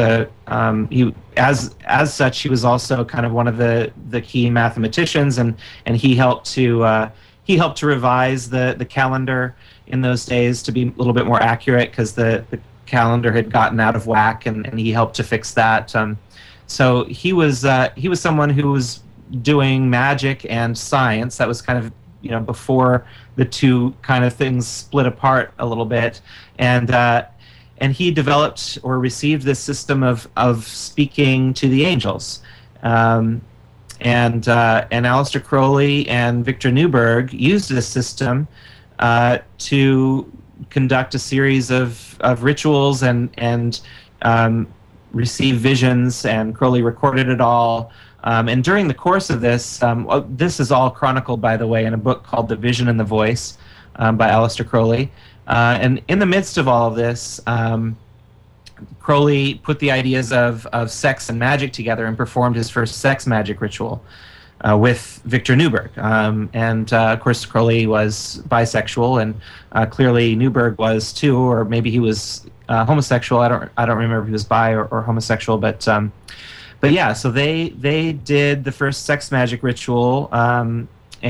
as such, he was also kind of one of the key mathematicians, and he helped to revise the calendar in those days to be a little bit more accurate, because the calendar had gotten out of whack, and he helped to fix that. So he was someone who was doing magic and science. That was kind of before the two kind of things split apart a little bit, and he developed or received this system of speaking to the angels, and Aleister Crowley and Victor Newberg used this system to conduct a series of rituals and receive visions, and Crowley recorded it all. And during the course of this, this is all chronicled, by the way, in a book called The Vision and the Voice by Aleister Crowley. And in the midst of all of this, Crowley put the ideas of sex and magic together and performed his first sex magic ritual with Victor Newberg. And of course, Crowley was bisexual, and clearly Newberg was too, or maybe he was homosexual. I don't remember if he was bi or homosexual, but yeah. So they did the first sex magic ritual, and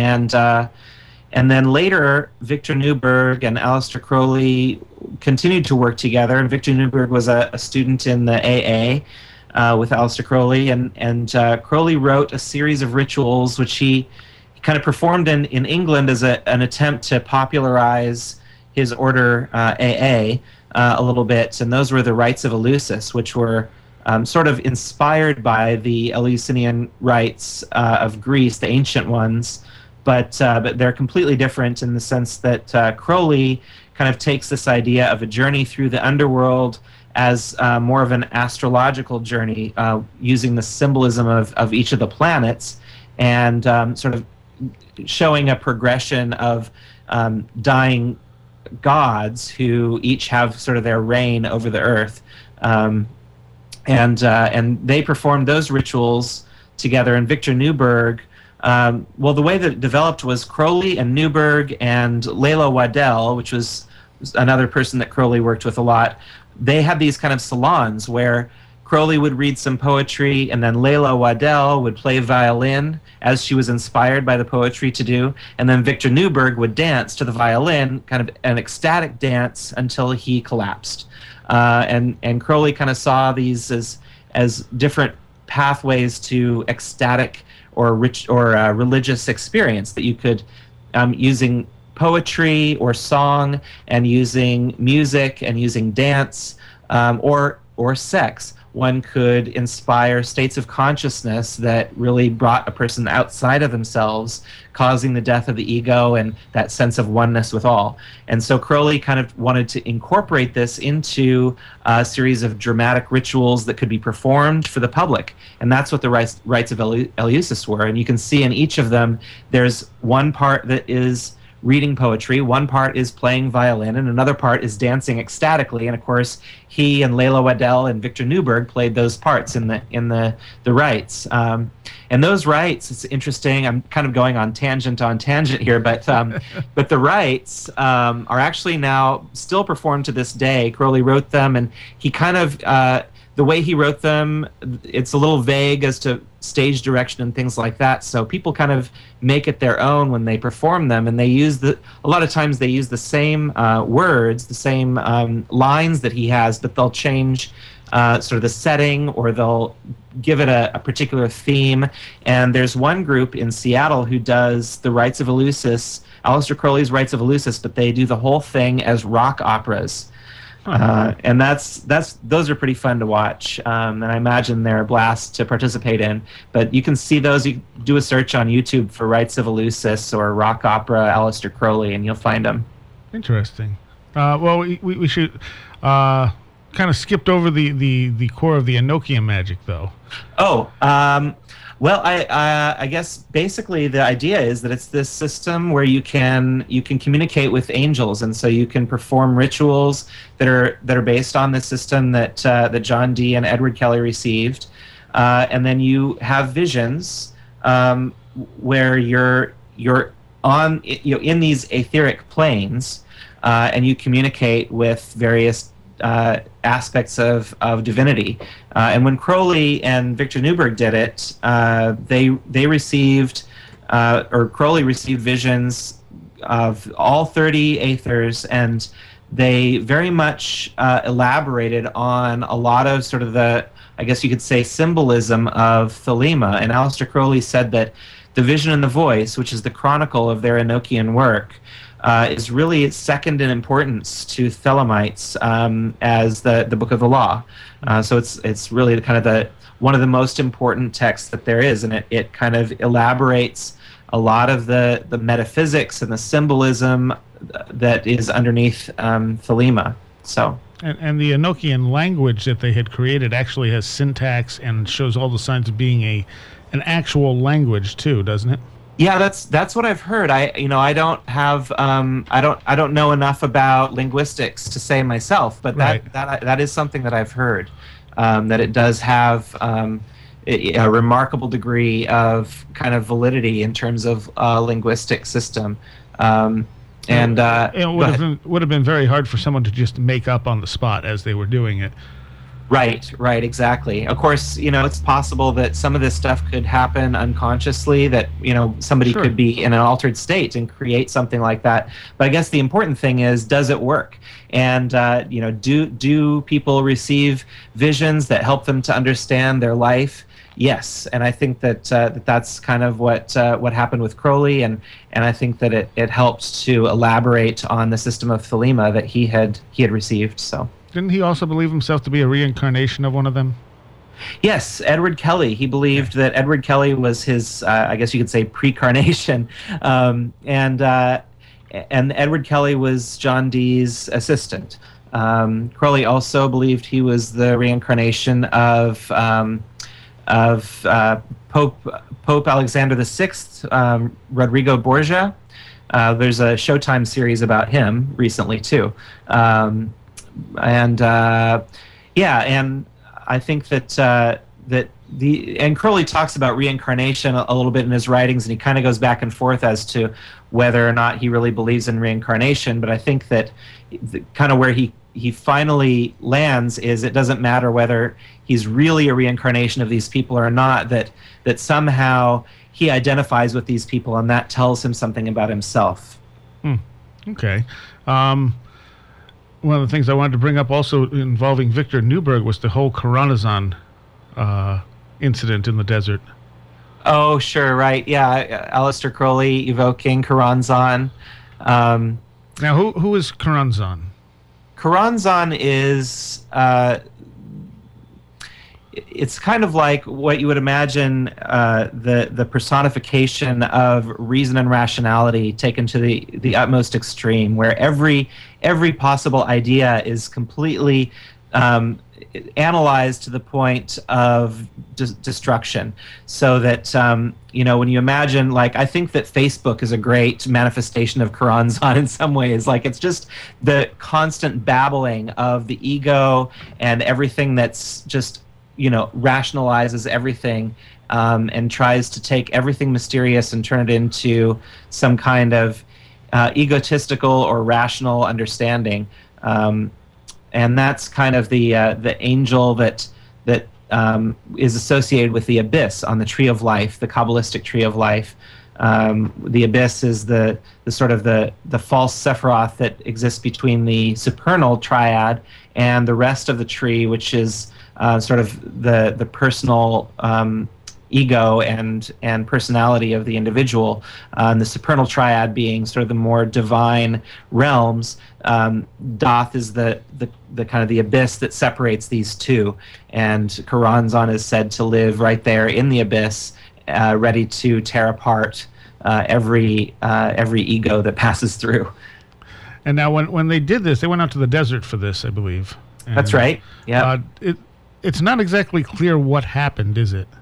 then later Victor Newberg and Aleister Crowley continued to work together. And Victor Newberg was a student in the AA with Aleister Crowley, and Crowley wrote a series of rituals which he kind of performed in England as an attempt to popularize his order, AA. A little bit, and those were the rites of Eleusis, which were sort of inspired by the Eleusinian rites of Greece, the ancient ones, but they're completely different in the sense that Crowley kind of takes this idea of a journey through the underworld as more of an astrological journey, using the symbolism of each of the planets, and sort of showing a progression of dying gods who each have sort of their reign over the earth, and they performed those rituals together. And Victor Newberg, the way that it developed was Crowley and Newberg and Layla Waddell, which was another person that Crowley worked with a lot. They had these kind of salons where Crowley would read some poetry, and then Layla Waddell would play violin as she was inspired by the poetry to do, and then Victor Newberg would dance to the violin, kind of an ecstatic dance, until he collapsed. And Crowley kind of saw these as different pathways to ecstatic or religious experience, that you could, using poetry or song, and using music and using dance, or sex, one could inspire states of consciousness that really brought a person outside of themselves, causing the death of the ego and that sense of oneness with all. And so Crowley kind of wanted to incorporate this into a series of dramatic rituals that could be performed for the public. And that's what the rites of Eleusis were. And you can see in each of them, there's one part that is reading poetry. One part is playing violin, and another part is dancing ecstatically. And of course, he and Layla Waddell and Victor Newberg played those parts in the rites. And those rites, it's interesting. I'm kind of going on tangent here, but the rites are actually now still performed to this day. Crowley wrote them, and he kind of the way he wrote them, it's a little vague as to stage direction and things like that. So people kind of make it their own when they perform them, and they use a lot of times they use the same words, the same lines that he has, but they'll change sort of the setting, or they'll give it a particular theme. And there's one group in Seattle who does the Rites of Eleusis, Aleister Crowley's Rites of Eleusis, but they do the whole thing as rock operas. And those are pretty fun to watch, and I imagine they're a blast to participate in. But you can see those. You do a search on YouTube for Rites of Eleusis or rock opera Aleister Crowley, and you'll find them. Interesting. Well, we should kind of skipped over the core of the Enochian magic, though. Oh, well, I guess basically the idea is that it's this system where you can communicate with angels, and so you can perform rituals that are based on the system that John Dee and Edward Kelly received, and then you have visions where you're on in these etheric planes, and you communicate with various aspects of divinity. And when Crowley and Victor Newberg did it, they received, or Crowley received visions of all 30 aethers, and they very much elaborated on a lot of sort of the, I guess you could say, symbolism of Thelema. And Aleister Crowley said that the Vision and the Voice, which is the chronicle of their Enochian work, is really second in importance to Thelemites as the Book of the Law. So it's really kind of one of the most important texts that there is, and it kind of elaborates a lot of the metaphysics and the symbolism that is underneath Thelema. So. And the Enochian language that they had created actually has syntax and shows all the signs of being an actual language too, doesn't it? Yeah, that's what I've heard. I don't have I don't know enough about linguistics to say myself, but that is something that I've heard, that it does have a remarkable degree of kind of validity in terms of linguistic system. And it would have been very hard for someone to just make up on the spot as they were doing it. Right, exactly. Of course, it's possible that some of this stuff could happen unconsciously, that, somebody Sure. could be in an altered state and create something like that. But I guess the important thing is, does it work? And, do people receive visions that help them to understand their life? Yes, and I think that that's kind of what happened with Crowley, and I think that it helped to elaborate on the system of Thelema that he had received, so... Didn't he also believe himself to be a reincarnation of one of them? Yes, Edward Kelly. He believed that Edward Kelly was his, I guess you could say, precarnation, and Edward Kelly was John Dee's assistant. Crowley also believed he was the reincarnation of Pope Alexander VI, Rodrigo Borgia. There's a Showtime series about him recently too. And I think that and Crowley talks about reincarnation a little bit in his writings, and he kind of goes back and forth as to whether or not he really believes in reincarnation. But I think that kind of where he finally lands is, it doesn't matter whether he's really a reincarnation of these people or not, that somehow he identifies with these people, and that tells him something about himself. Okay. One of the things I wanted to bring up also involving Victor Newberg was the whole Karanazan incident in the desert. Oh, sure, right. Yeah, Aleister Crowley evoking Karanzan. Now, who is Karanzan? Karanzan is... it's kind of like what you would imagine the personification of reason and rationality taken to the utmost extreme, where every possible idea is completely analyzed to the point of destruction, so that when you imagine, like, I think that Facebook is a great manifestation of Choronzon in some ways. Like, it's just the constant babbling of the ego and everything that's just rationalizes everything, and tries to take everything mysterious and turn it into some kind of egotistical or rational understanding. And that's kind of the angel that is associated with the abyss on the Tree of Life, the Kabbalistic Tree of Life. The abyss is the sort of the false Sephiroth that exists between the supernal triad and the rest of the tree, which is sort of the personal ego and personality of the individual, and the supernal triad being sort of the more divine realms. Thoth is the kind of the abyss that separates these two, and Choronzon is said to live right there in the abyss, ready to tear apart every ego that passes through. And now, when they did this, they went out to the desert for this, I believe. And, that's right. Yeah. It's not exactly clear what happened, is it?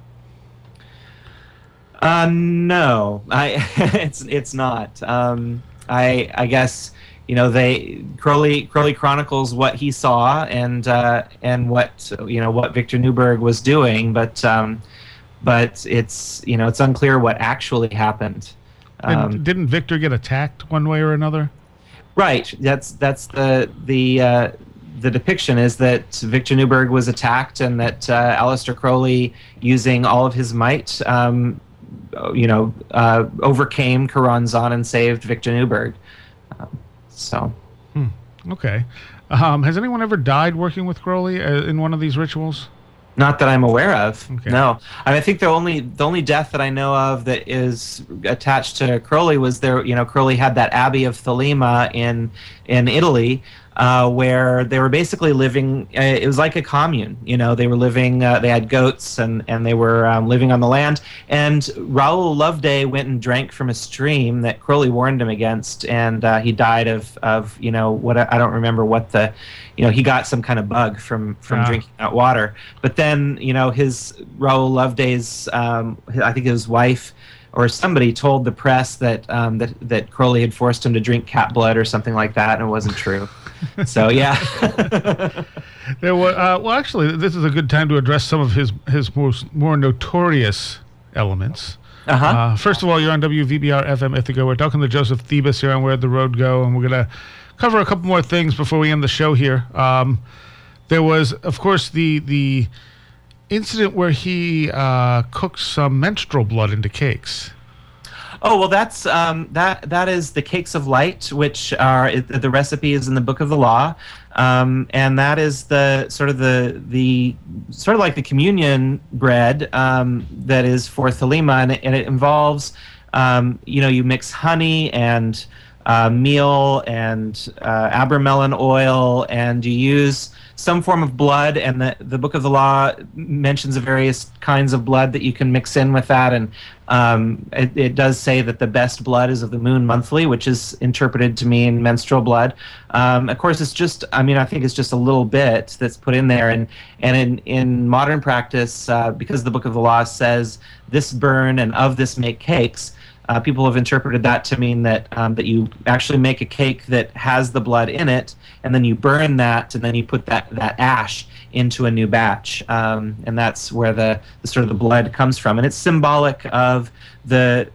No, it's not. I guess Crowley chronicles what he saw and what Victor Newberg was doing, but it's unclear what actually happened. And didn't Victor get attacked one way or another? Right. That's the depiction is that Victor Newberg was attacked, and that Aleister Crowley, using all of his might, overcame Choronzon and saved Victor Newberg. Okay. Has anyone ever died working with Crowley in one of these rituals? Not that I'm aware of. Okay. No. I think the only death that I know of that is attached to Crowley was there. Crowley had that Abbey of Thelema in Italy, where they were basically living. It was like a commune. They were living. They had goats, and they were living on the land. And Raoul Loveday went and drank from a stream that Crowley warned him against, and he died of what I don't remember what the. He got some kind of bug from drinking that water. But then, his Raoul Loveday's, I think his wife or somebody told the press that that Crowley had forced him to drink cat blood or something like that, and it wasn't true. So yeah. Well, actually, this is a good time to address some of his more notorious elements. First of all, you're on WVBR FM Ithaca. We're talking to Joseph Thebus here on Where'd the Road Go, and we're gonna cover a couple more things before we end the show here. There was, of course, the incident where he cooked some menstrual blood into cakes. Oh, well, that's that is the Cakes of Light, which are the recipe is in the Book of the Law, and that is the sort of like the communion bread that is for Thelema, and it involves you mix honey and meal and abramelin oil, and you use some form of blood, and the Book of the Law mentions the various kinds of blood that you can mix in with that, and it does say that the best blood is of the moon monthly, which is interpreted to mean menstrual blood. Of course, it's just, I think it's just a little bit that's put in there, and in modern practice, because the Book of the Law says this burn and of this make cakes, people have interpreted that to mean that that you actually make a cake that has the blood in it, and then you burn that, and then you put that ash into a new batch, and that's where the sort of the blood comes from, and it's symbolic of the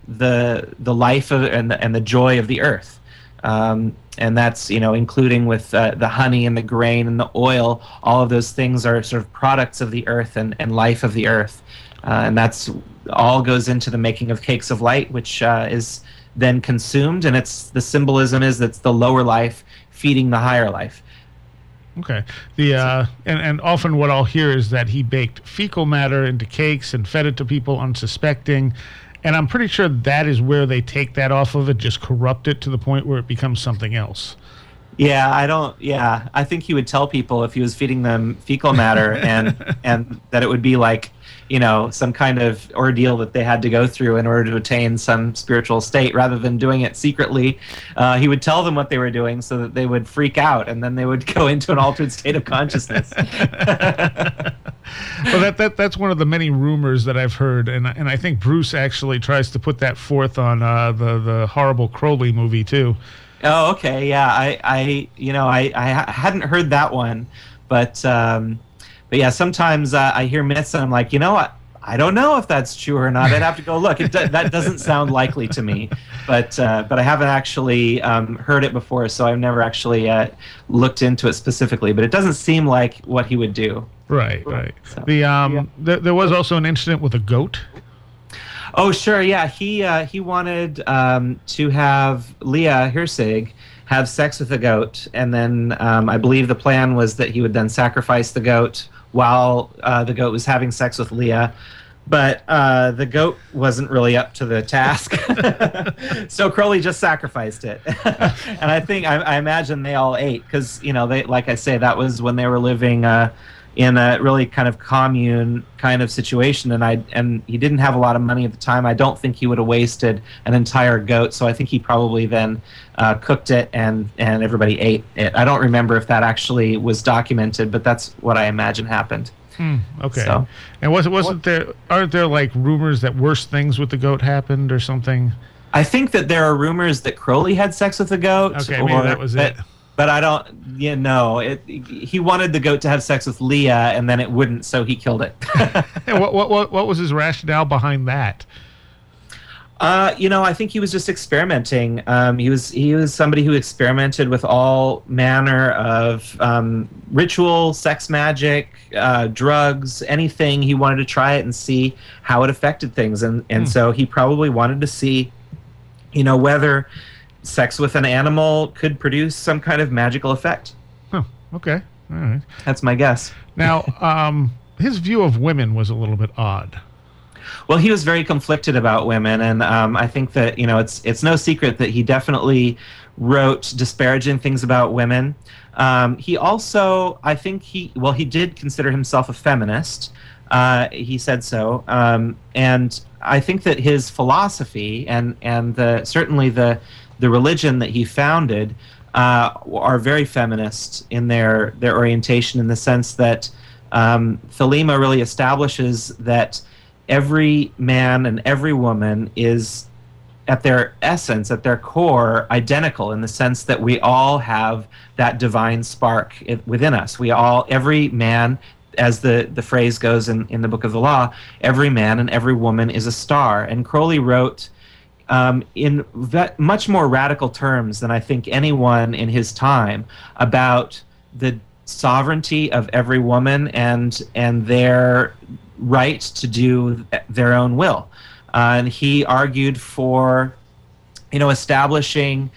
life of and the joy of the earth, and that's including with the honey and the grain and the oil. All of those things are sort of products of the earth and life of the earth. And that's all goes into the making of Cakes of Light, which is then consumed, and the symbolism is that's the lower life feeding the higher life. Okay. And often what I'll hear is that he baked fecal matter into cakes and fed it to people unsuspecting, and I'm pretty sure that is where they take that off of it, just corrupt it to the point where it becomes something else. Yeah, I think he would tell people if he was feeding them fecal matter and that it would be like some kind of ordeal that they had to go through in order to attain some spiritual state, rather than doing it secretly. He would tell them what they were doing so that they would freak out, and then they would go into an altered state of consciousness. Well, that's one of the many rumors that I've heard, and I think Bruce actually tries to put that forth on the horrible Crowley movie too. Oh, okay, yeah. I hadn't heard that one, but yeah, sometimes I hear myths and I'm like, what? I don't know if that's true or not. I'd have to go look. That doesn't sound likely to me, but I haven't actually heard it before, so I've never actually looked into it specifically. But it doesn't seem like what he would do. Right. So, there was also an incident with a goat. Oh, sure, yeah. He wanted to have Leah Hirsig have sex with the goat, and then I believe the plan was that he would then sacrifice the goat while the goat was having sex with Leah. But the goat wasn't really up to the task, so Crowley just sacrificed it. And I imagine they all ate, because they, like I say, that was when they were living in a really kind of commune kind of situation, and he didn't have a lot of money at the time. I don't think he would have wasted an entire goat, so I think he probably then cooked it and everybody ate it. I don't remember if that actually was documented, but that's what I imagine happened. Okay. So, and aren't there like rumors that worse things with the goat happened or something? I think that there are rumors that Crowley had sex with the goat. Okay, maybe that was it. But I don't, he wanted the goat to have sex with Leah, and then it wouldn't, so he killed it. What was his rationale behind that? I think he was just experimenting. He was somebody who experimented with all manner of ritual, sex magic, drugs, anything. He wanted to try it and see how it affected things, and so he probably wanted to see, whether sex with an animal could produce some kind of magical effect. Oh, okay. All right. That's my guess. Now, his view of women was a little bit odd. Well, he was very conflicted about women, and I think that it's no secret that he definitely wrote disparaging things about women. He also, I think he did consider himself a feminist. He said so, and I think that his philosophy and certainly the religion that he founded are very feminist in their orientation, in the sense that Thelema really establishes that every man and every woman is, at their essence, at their core, identical, in the sense that we all have that divine spark within us. Every man, as the phrase goes in the Book of the Law, every man and every woman is a star. And Crowley wrote in much more radical terms than I think anyone in his time about the sovereignty of every woman and their right to do their own will. And he argued for, establishing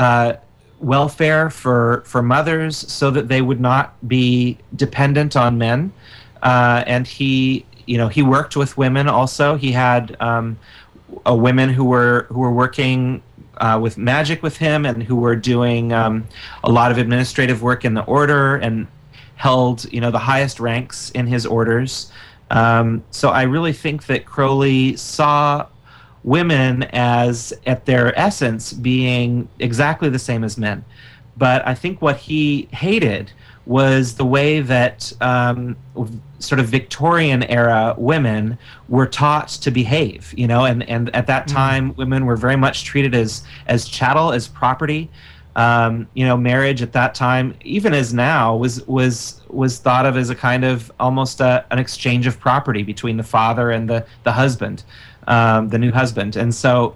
welfare for mothers so that they would not be dependent on men. And he worked with women also. He had women who were working with magic with him, and who were doing a lot of administrative work in the order, and held the highest ranks in his orders. So I really think that Crowley saw women as, at their essence, being exactly the same as men. But I think what he hated was the way that sort of Victorian era women were taught to behave, and at that time women were very much treated as chattel, as property. Marriage at that time, even as now, was thought of as a kind of almost an exchange of property between the father and the husband, the new husband. And so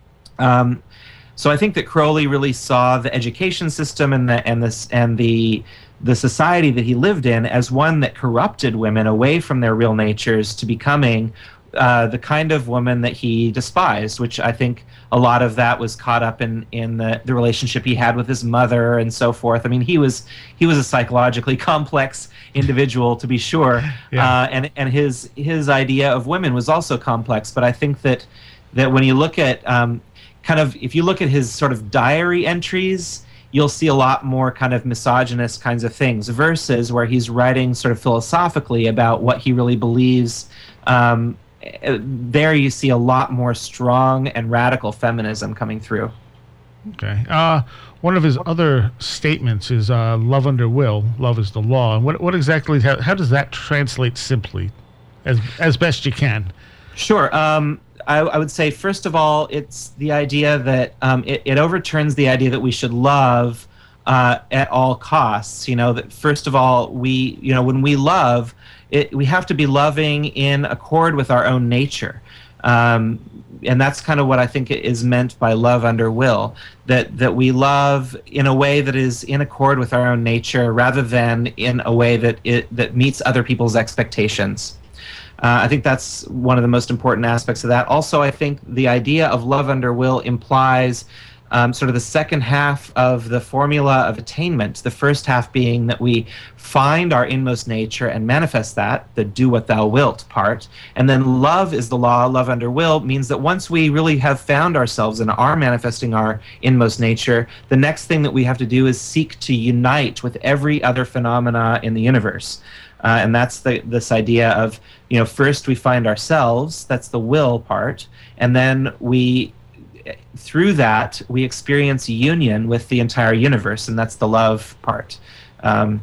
I think that Crowley really saw the education system and the society that he lived in as one that corrupted women away from their real natures to becoming the kind of woman that he despised, which I think a lot of that was caught up in the relationship he had with his mother and so forth. I mean, he was a psychologically complex individual, to be sure. Yeah. And his idea of women was also complex. But I think that when you look at if you look at his sort of diary entries, you'll see a lot more kind of misogynist kinds of things, versus where he's writing sort of philosophically about what he really believes There you see a lot more strong and radical feminism coming through. Okay. One of his other statements is love under will, love is the law. And what exactly, how does that translate simply, as best you can? Sure. I would say, first of all, it's the idea that it overturns the idea that we should love at all costs. That first of all, when we love, we have to be loving in accord with our own nature. And that's kind of what I think is meant by love under will, that we love in a way that is in accord with our own nature rather than in a way that meets other people's expectations. I think that's one of the most important aspects of that. Also, I think the idea of love under will implies sort of the second half of the formula of attainment, the first half being that we find our inmost nature and manifest that, the do what thou wilt part. And then love is the law, love under will, means that once we really have found ourselves and are manifesting our inmost nature, the next thing that we have to do is seek to unite with every other phenomena in the universe. And that's this idea of, first we find ourselves, that's the will part, and then through that, we experience union with the entire universe, and that's the love part. And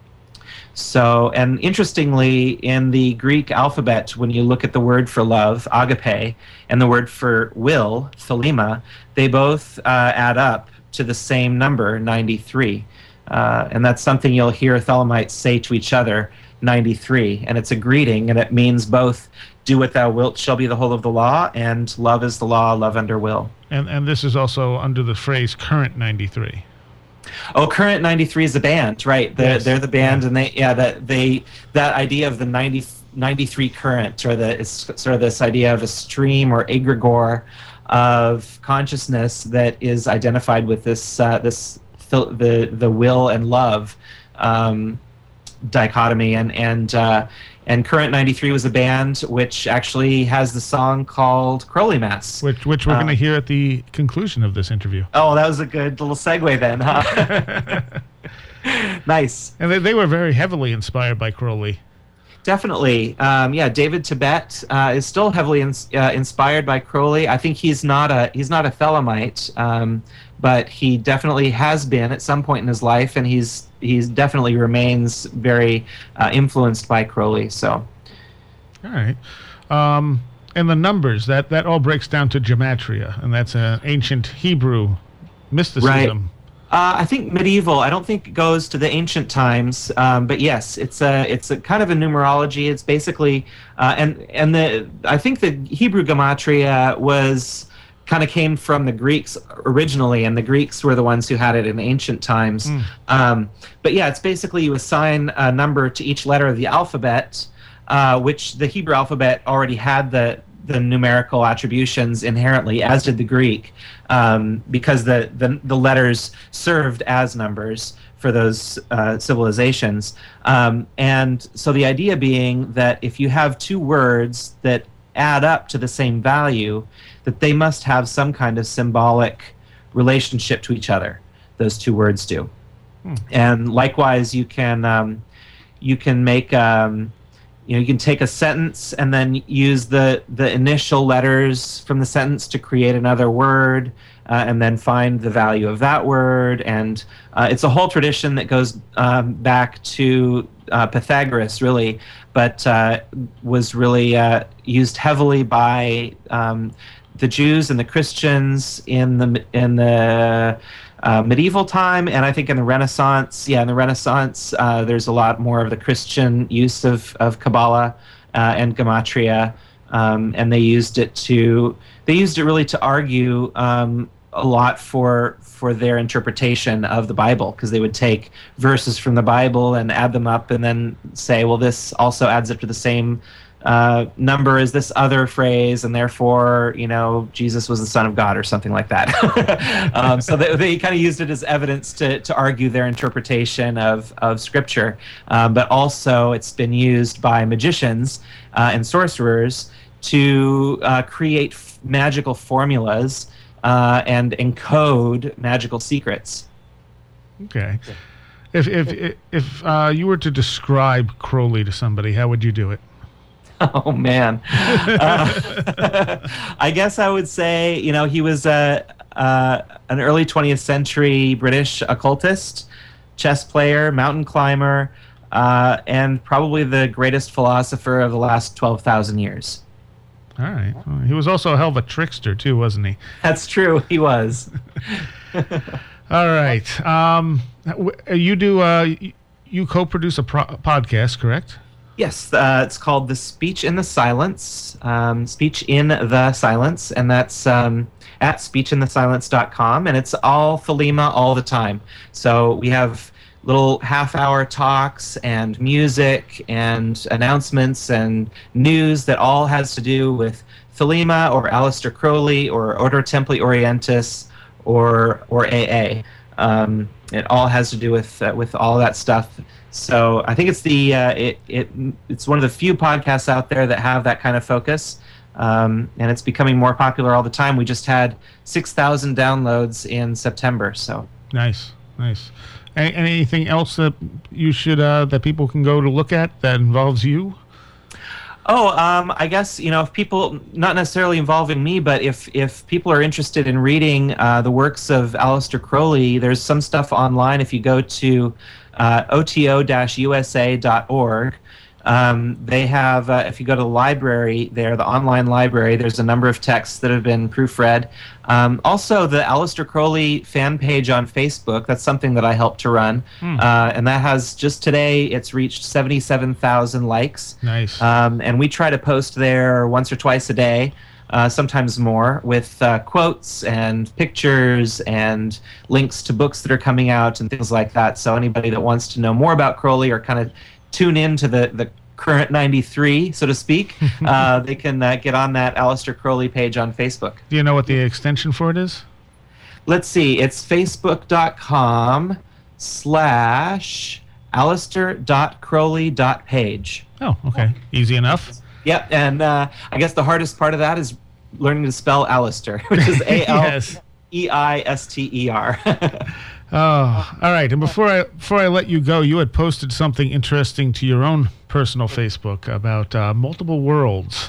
interestingly, in the Greek alphabet, when you look at the word for love, agape, and the word for will, thelema, they both add up to the same number, 93. And that's something you'll hear Thelemites say to each other, 93. And it's a greeting, and it means both do what thou wilt shall be the whole of the law, and love is the law, love under will. And this is also under the phrase current 93. Oh, Current 93 is a band, right? Yes. They're the band, and that idea of the 93 current, or it's sort of this idea of a stream or egregore of consciousness that is identified with the will and love dichotomy, and Current 93 was a band which actually has the song called Crowley Mass. Which we're going to hear at the conclusion of this interview. Oh, that was a good little segue then, huh? Nice. And they were very heavily inspired by Crowley. Definitely. David Tibet is still heavily inspired by Crowley. I think he's not a Thelemite, but he definitely has been at some point in his life, and he's definitely remains very influenced by Crowley. So, all right, and the numbers that all breaks down to gematria, and that's an ancient Hebrew mysticism. Right. I think medieval. I don't think it goes to the ancient times, but yes, it's a kind of a numerology. It's basically I think the Hebrew gematria kind of came from the Greeks originally, and the Greeks were the ones who had it in ancient times. But yeah, it's basically you assign a number to each letter of the alphabet, which the Hebrew alphabet already had the numerical attributions inherently, as did the Greek, because the letters served as numbers for those civilizations. And so the idea being that if you have two words that add up to the same value, that they must have some kind of symbolic relationship to each other. Those two words do. And likewise, you can make you can take a sentence and then use the initial letters from the sentence to create another word, and then find the value of that word. And it's a whole tradition that goes back to Pythagoras, really, but was really used heavily by the Jews and the Christians in the medieval time, and I think in the Renaissance. Yeah, in the Renaissance, there's a lot more of the Christian use of Kabbalah and gematria, and they used it really to argue a lot for their interpretation of the Bible, because they would take verses from the Bible and add them up, and then say, well, this also adds up to the same number as this other phrase, and therefore, Jesus was the Son of God or something like that. So they kind of used it as evidence to argue their interpretation of Scripture. But also, it's been used by magicians and sorcerers to create magical formulas and encode magical secrets. Okay. If you were to describe Crowley to somebody, how would you do it? Oh man, I guess I would say he was an early 20th century British occultist, chess player, mountain climber, and probably the greatest philosopher of the last 12,000 years. All right. Well, he was also a hell of a trickster too, wasn't he? That's true. He was. All right. You co-produce a podcast, correct? Yes, it's called The Speech in the Silence, Speech in the Silence, and that's at speechinthesilence.com, and it's all Thelema all the time. So we have little half-hour talks and music and announcements and news that all has to do with Thelema or Aleister Crowley or Ordo Templi Orientis or AA. It all has to do with all that stuff. So I think it's it's one of the few podcasts out there that have that kind of focus, and it's becoming more popular all the time. We just had 6,000 downloads in September. So nice. Anything else that you should that people can go to look at that involves you? I guess if people, not necessarily involving me, but if people are interested in reading the works of Aleister Crowley, there's some stuff online. If you go to oto-usa.org, they have, if you go to the library there, the online library, there's a number of texts that have been proofread. Also, the Aleister Crowley fan page on Facebook, that's something that I helped to run. And that has, just today, it's reached 77,000 likes. Nice. And we try to post there once or twice a day, sometimes more, with quotes and pictures and links to books that are coming out and things like that. So anybody that wants to know more about Crowley or kind of tune in to the current 93, so to speak, they can get on that Aleister Crowley page on Facebook. Do you know what the extension for it is? Let's see. It's facebook.com/Aleister.Crowley.page. Oh, okay. Easy enough. Yep, and I guess the hardest part of that is learning to spell Aleister, which is A-L-E-I-S-T-E-R. Oh, all right. And before I let you go, you had posted something interesting to your own personal Facebook about multiple worlds.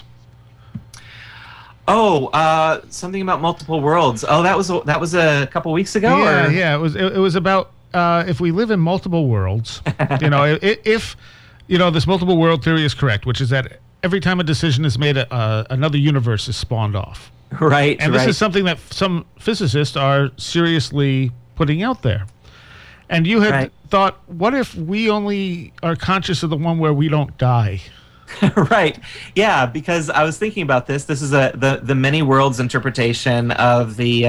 Oh, something about multiple worlds. Oh, that was a couple weeks ago. Yeah. It was about if we live in multiple worlds. If this multiple world theory is correct, which is that every time a decision is made, another universe is spawned off. Right. And this is something that some physicists are seriously putting out there. And you had thought, what if we only are conscious of the one where we don't die? Right. Yeah, because I was thinking about this. This is the many worlds interpretation of the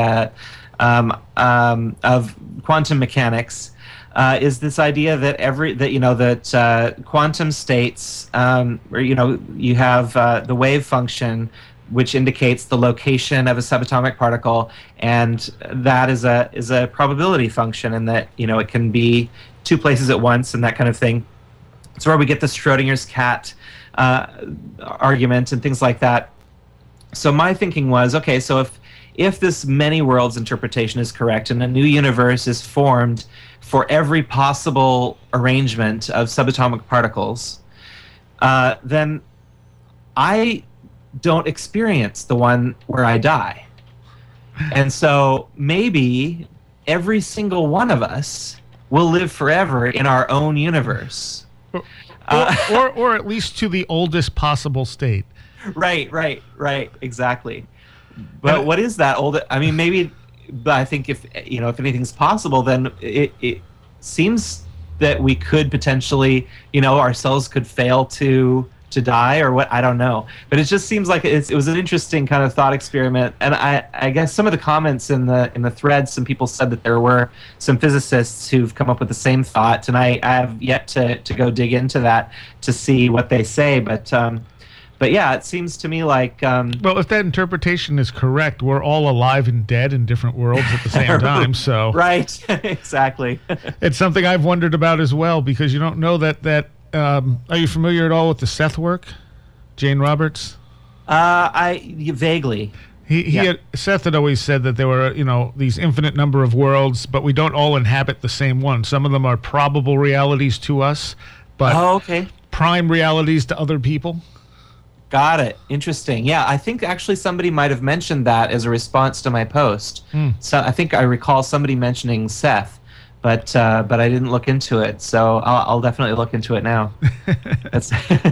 of quantum mechanics. Is this idea that quantum states, where you have the wave function, which indicates the location of a subatomic particle, and that is a probability function, and that it can be two places at once and that kind of thing. It's where we get the Schrodinger's cat argument and things like that. So my thinking was, okay, so if this many worlds interpretation is correct and a new universe is formed for every possible arrangement of subatomic particles, then I don't experience the one where I die. And so maybe every single one of us will live forever in our own universe. Or at least to the oldest possible state. Right, exactly. But what is that old? I mean, maybe, but I think if anything's possible, then it seems that we could potentially, our cells could fail to die, or what, I don't know. But it just seems like it was an interesting kind of thought experiment. And I guess some of the comments in the thread, some people said that there were some physicists who've come up with the same thought, and I have yet to go dig into that to see what they say. But yeah, it seems to me like... well, if that interpretation is correct, we're all alive and dead in different worlds at the same time, so... Right, exactly. It's something I've wondered about as well, because you don't know that are you familiar at all with the Seth work? Jane Roberts? Vaguely. Seth had always said that there were, these infinite number of worlds, but we don't all inhabit the same one. Some of them are probable realities to us, but prime realities to other people. Got it. Interesting. Yeah, I think actually somebody might have mentioned that as a response to my post. So I think I recall somebody mentioning Seth, but I didn't look into it. So I'll definitely look into it now. That's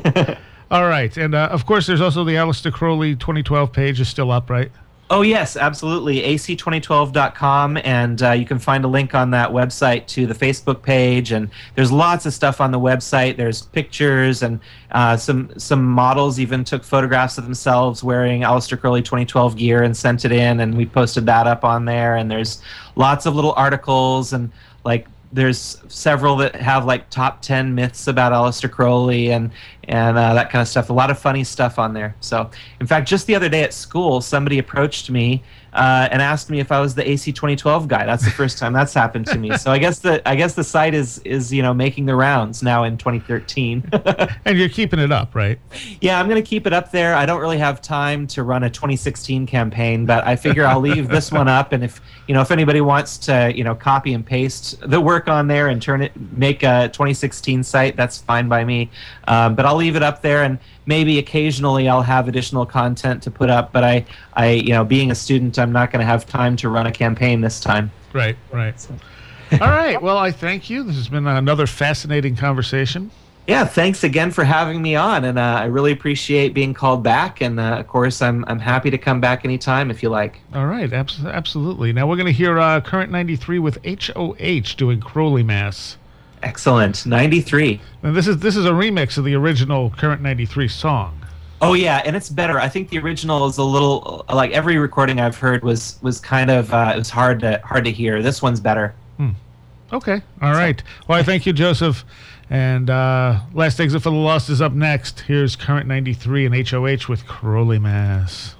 All right. And, of course, there's also the Aleister Crowley 2012 page is still up, right? Oh, yes, absolutely. ac2012.com, and you can find a link on that website to the Facebook page, and there's lots of stuff on the website. There's pictures, and some models even took photographs of themselves wearing Aleister Crowley 2012 gear and sent it in, and we posted that up on there, and there's lots of little articles, and like there's several that have like top 10 myths about Aleister Crowley and that kind of stuff. A lot of funny stuff on there. So, in fact, just the other day at school, somebody approached me and asked me if I was the AC 2012 guy. That's the first time that's happened to me. So I guess the site is making the rounds now in 2013. And you're keeping it up, right? Yeah, I'm going to keep it up there. I don't really have time to run a 2016 campaign, but I figure I'll leave this one up. And if anybody wants to copy and paste the work on there and make a 2016 site, that's fine by me. But I'll leave it up there, and maybe occasionally I'll have additional content to put up. But I being a student, I'm not going to have time to run a campaign this time. Right. So. All right. Well, I thank you. This has been another fascinating conversation. Yeah, thanks again for having me on, and I really appreciate being called back. And of course, I'm happy to come back anytime if you like. All right, absolutely. Now we're going to hear Current 93 with HOH doing Crowley Mass. Excellent, 93. Now this is a remix of the original Current 93 song. Oh yeah, and it's better. I think the original is a little like every recording I've heard was kind of it was hard to hear. This one's better. Okay, all right. Well, I thank you, Joseph. And Last Exit for the Lost is up next. Here's Current 93 and HOH with Crowley Mass.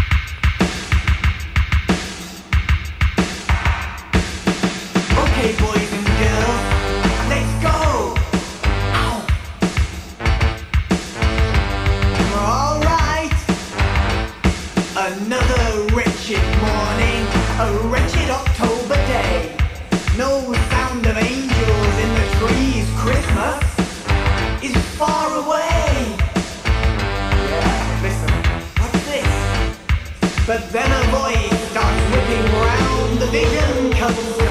Okay, boys and girls, let's go! Ow. Alright, another wretched morning, a wretched October day. No sound of angels in the trees. Christmas is far away. Yeah, listen, what's this? But then a voice starts whipping round, the vision comes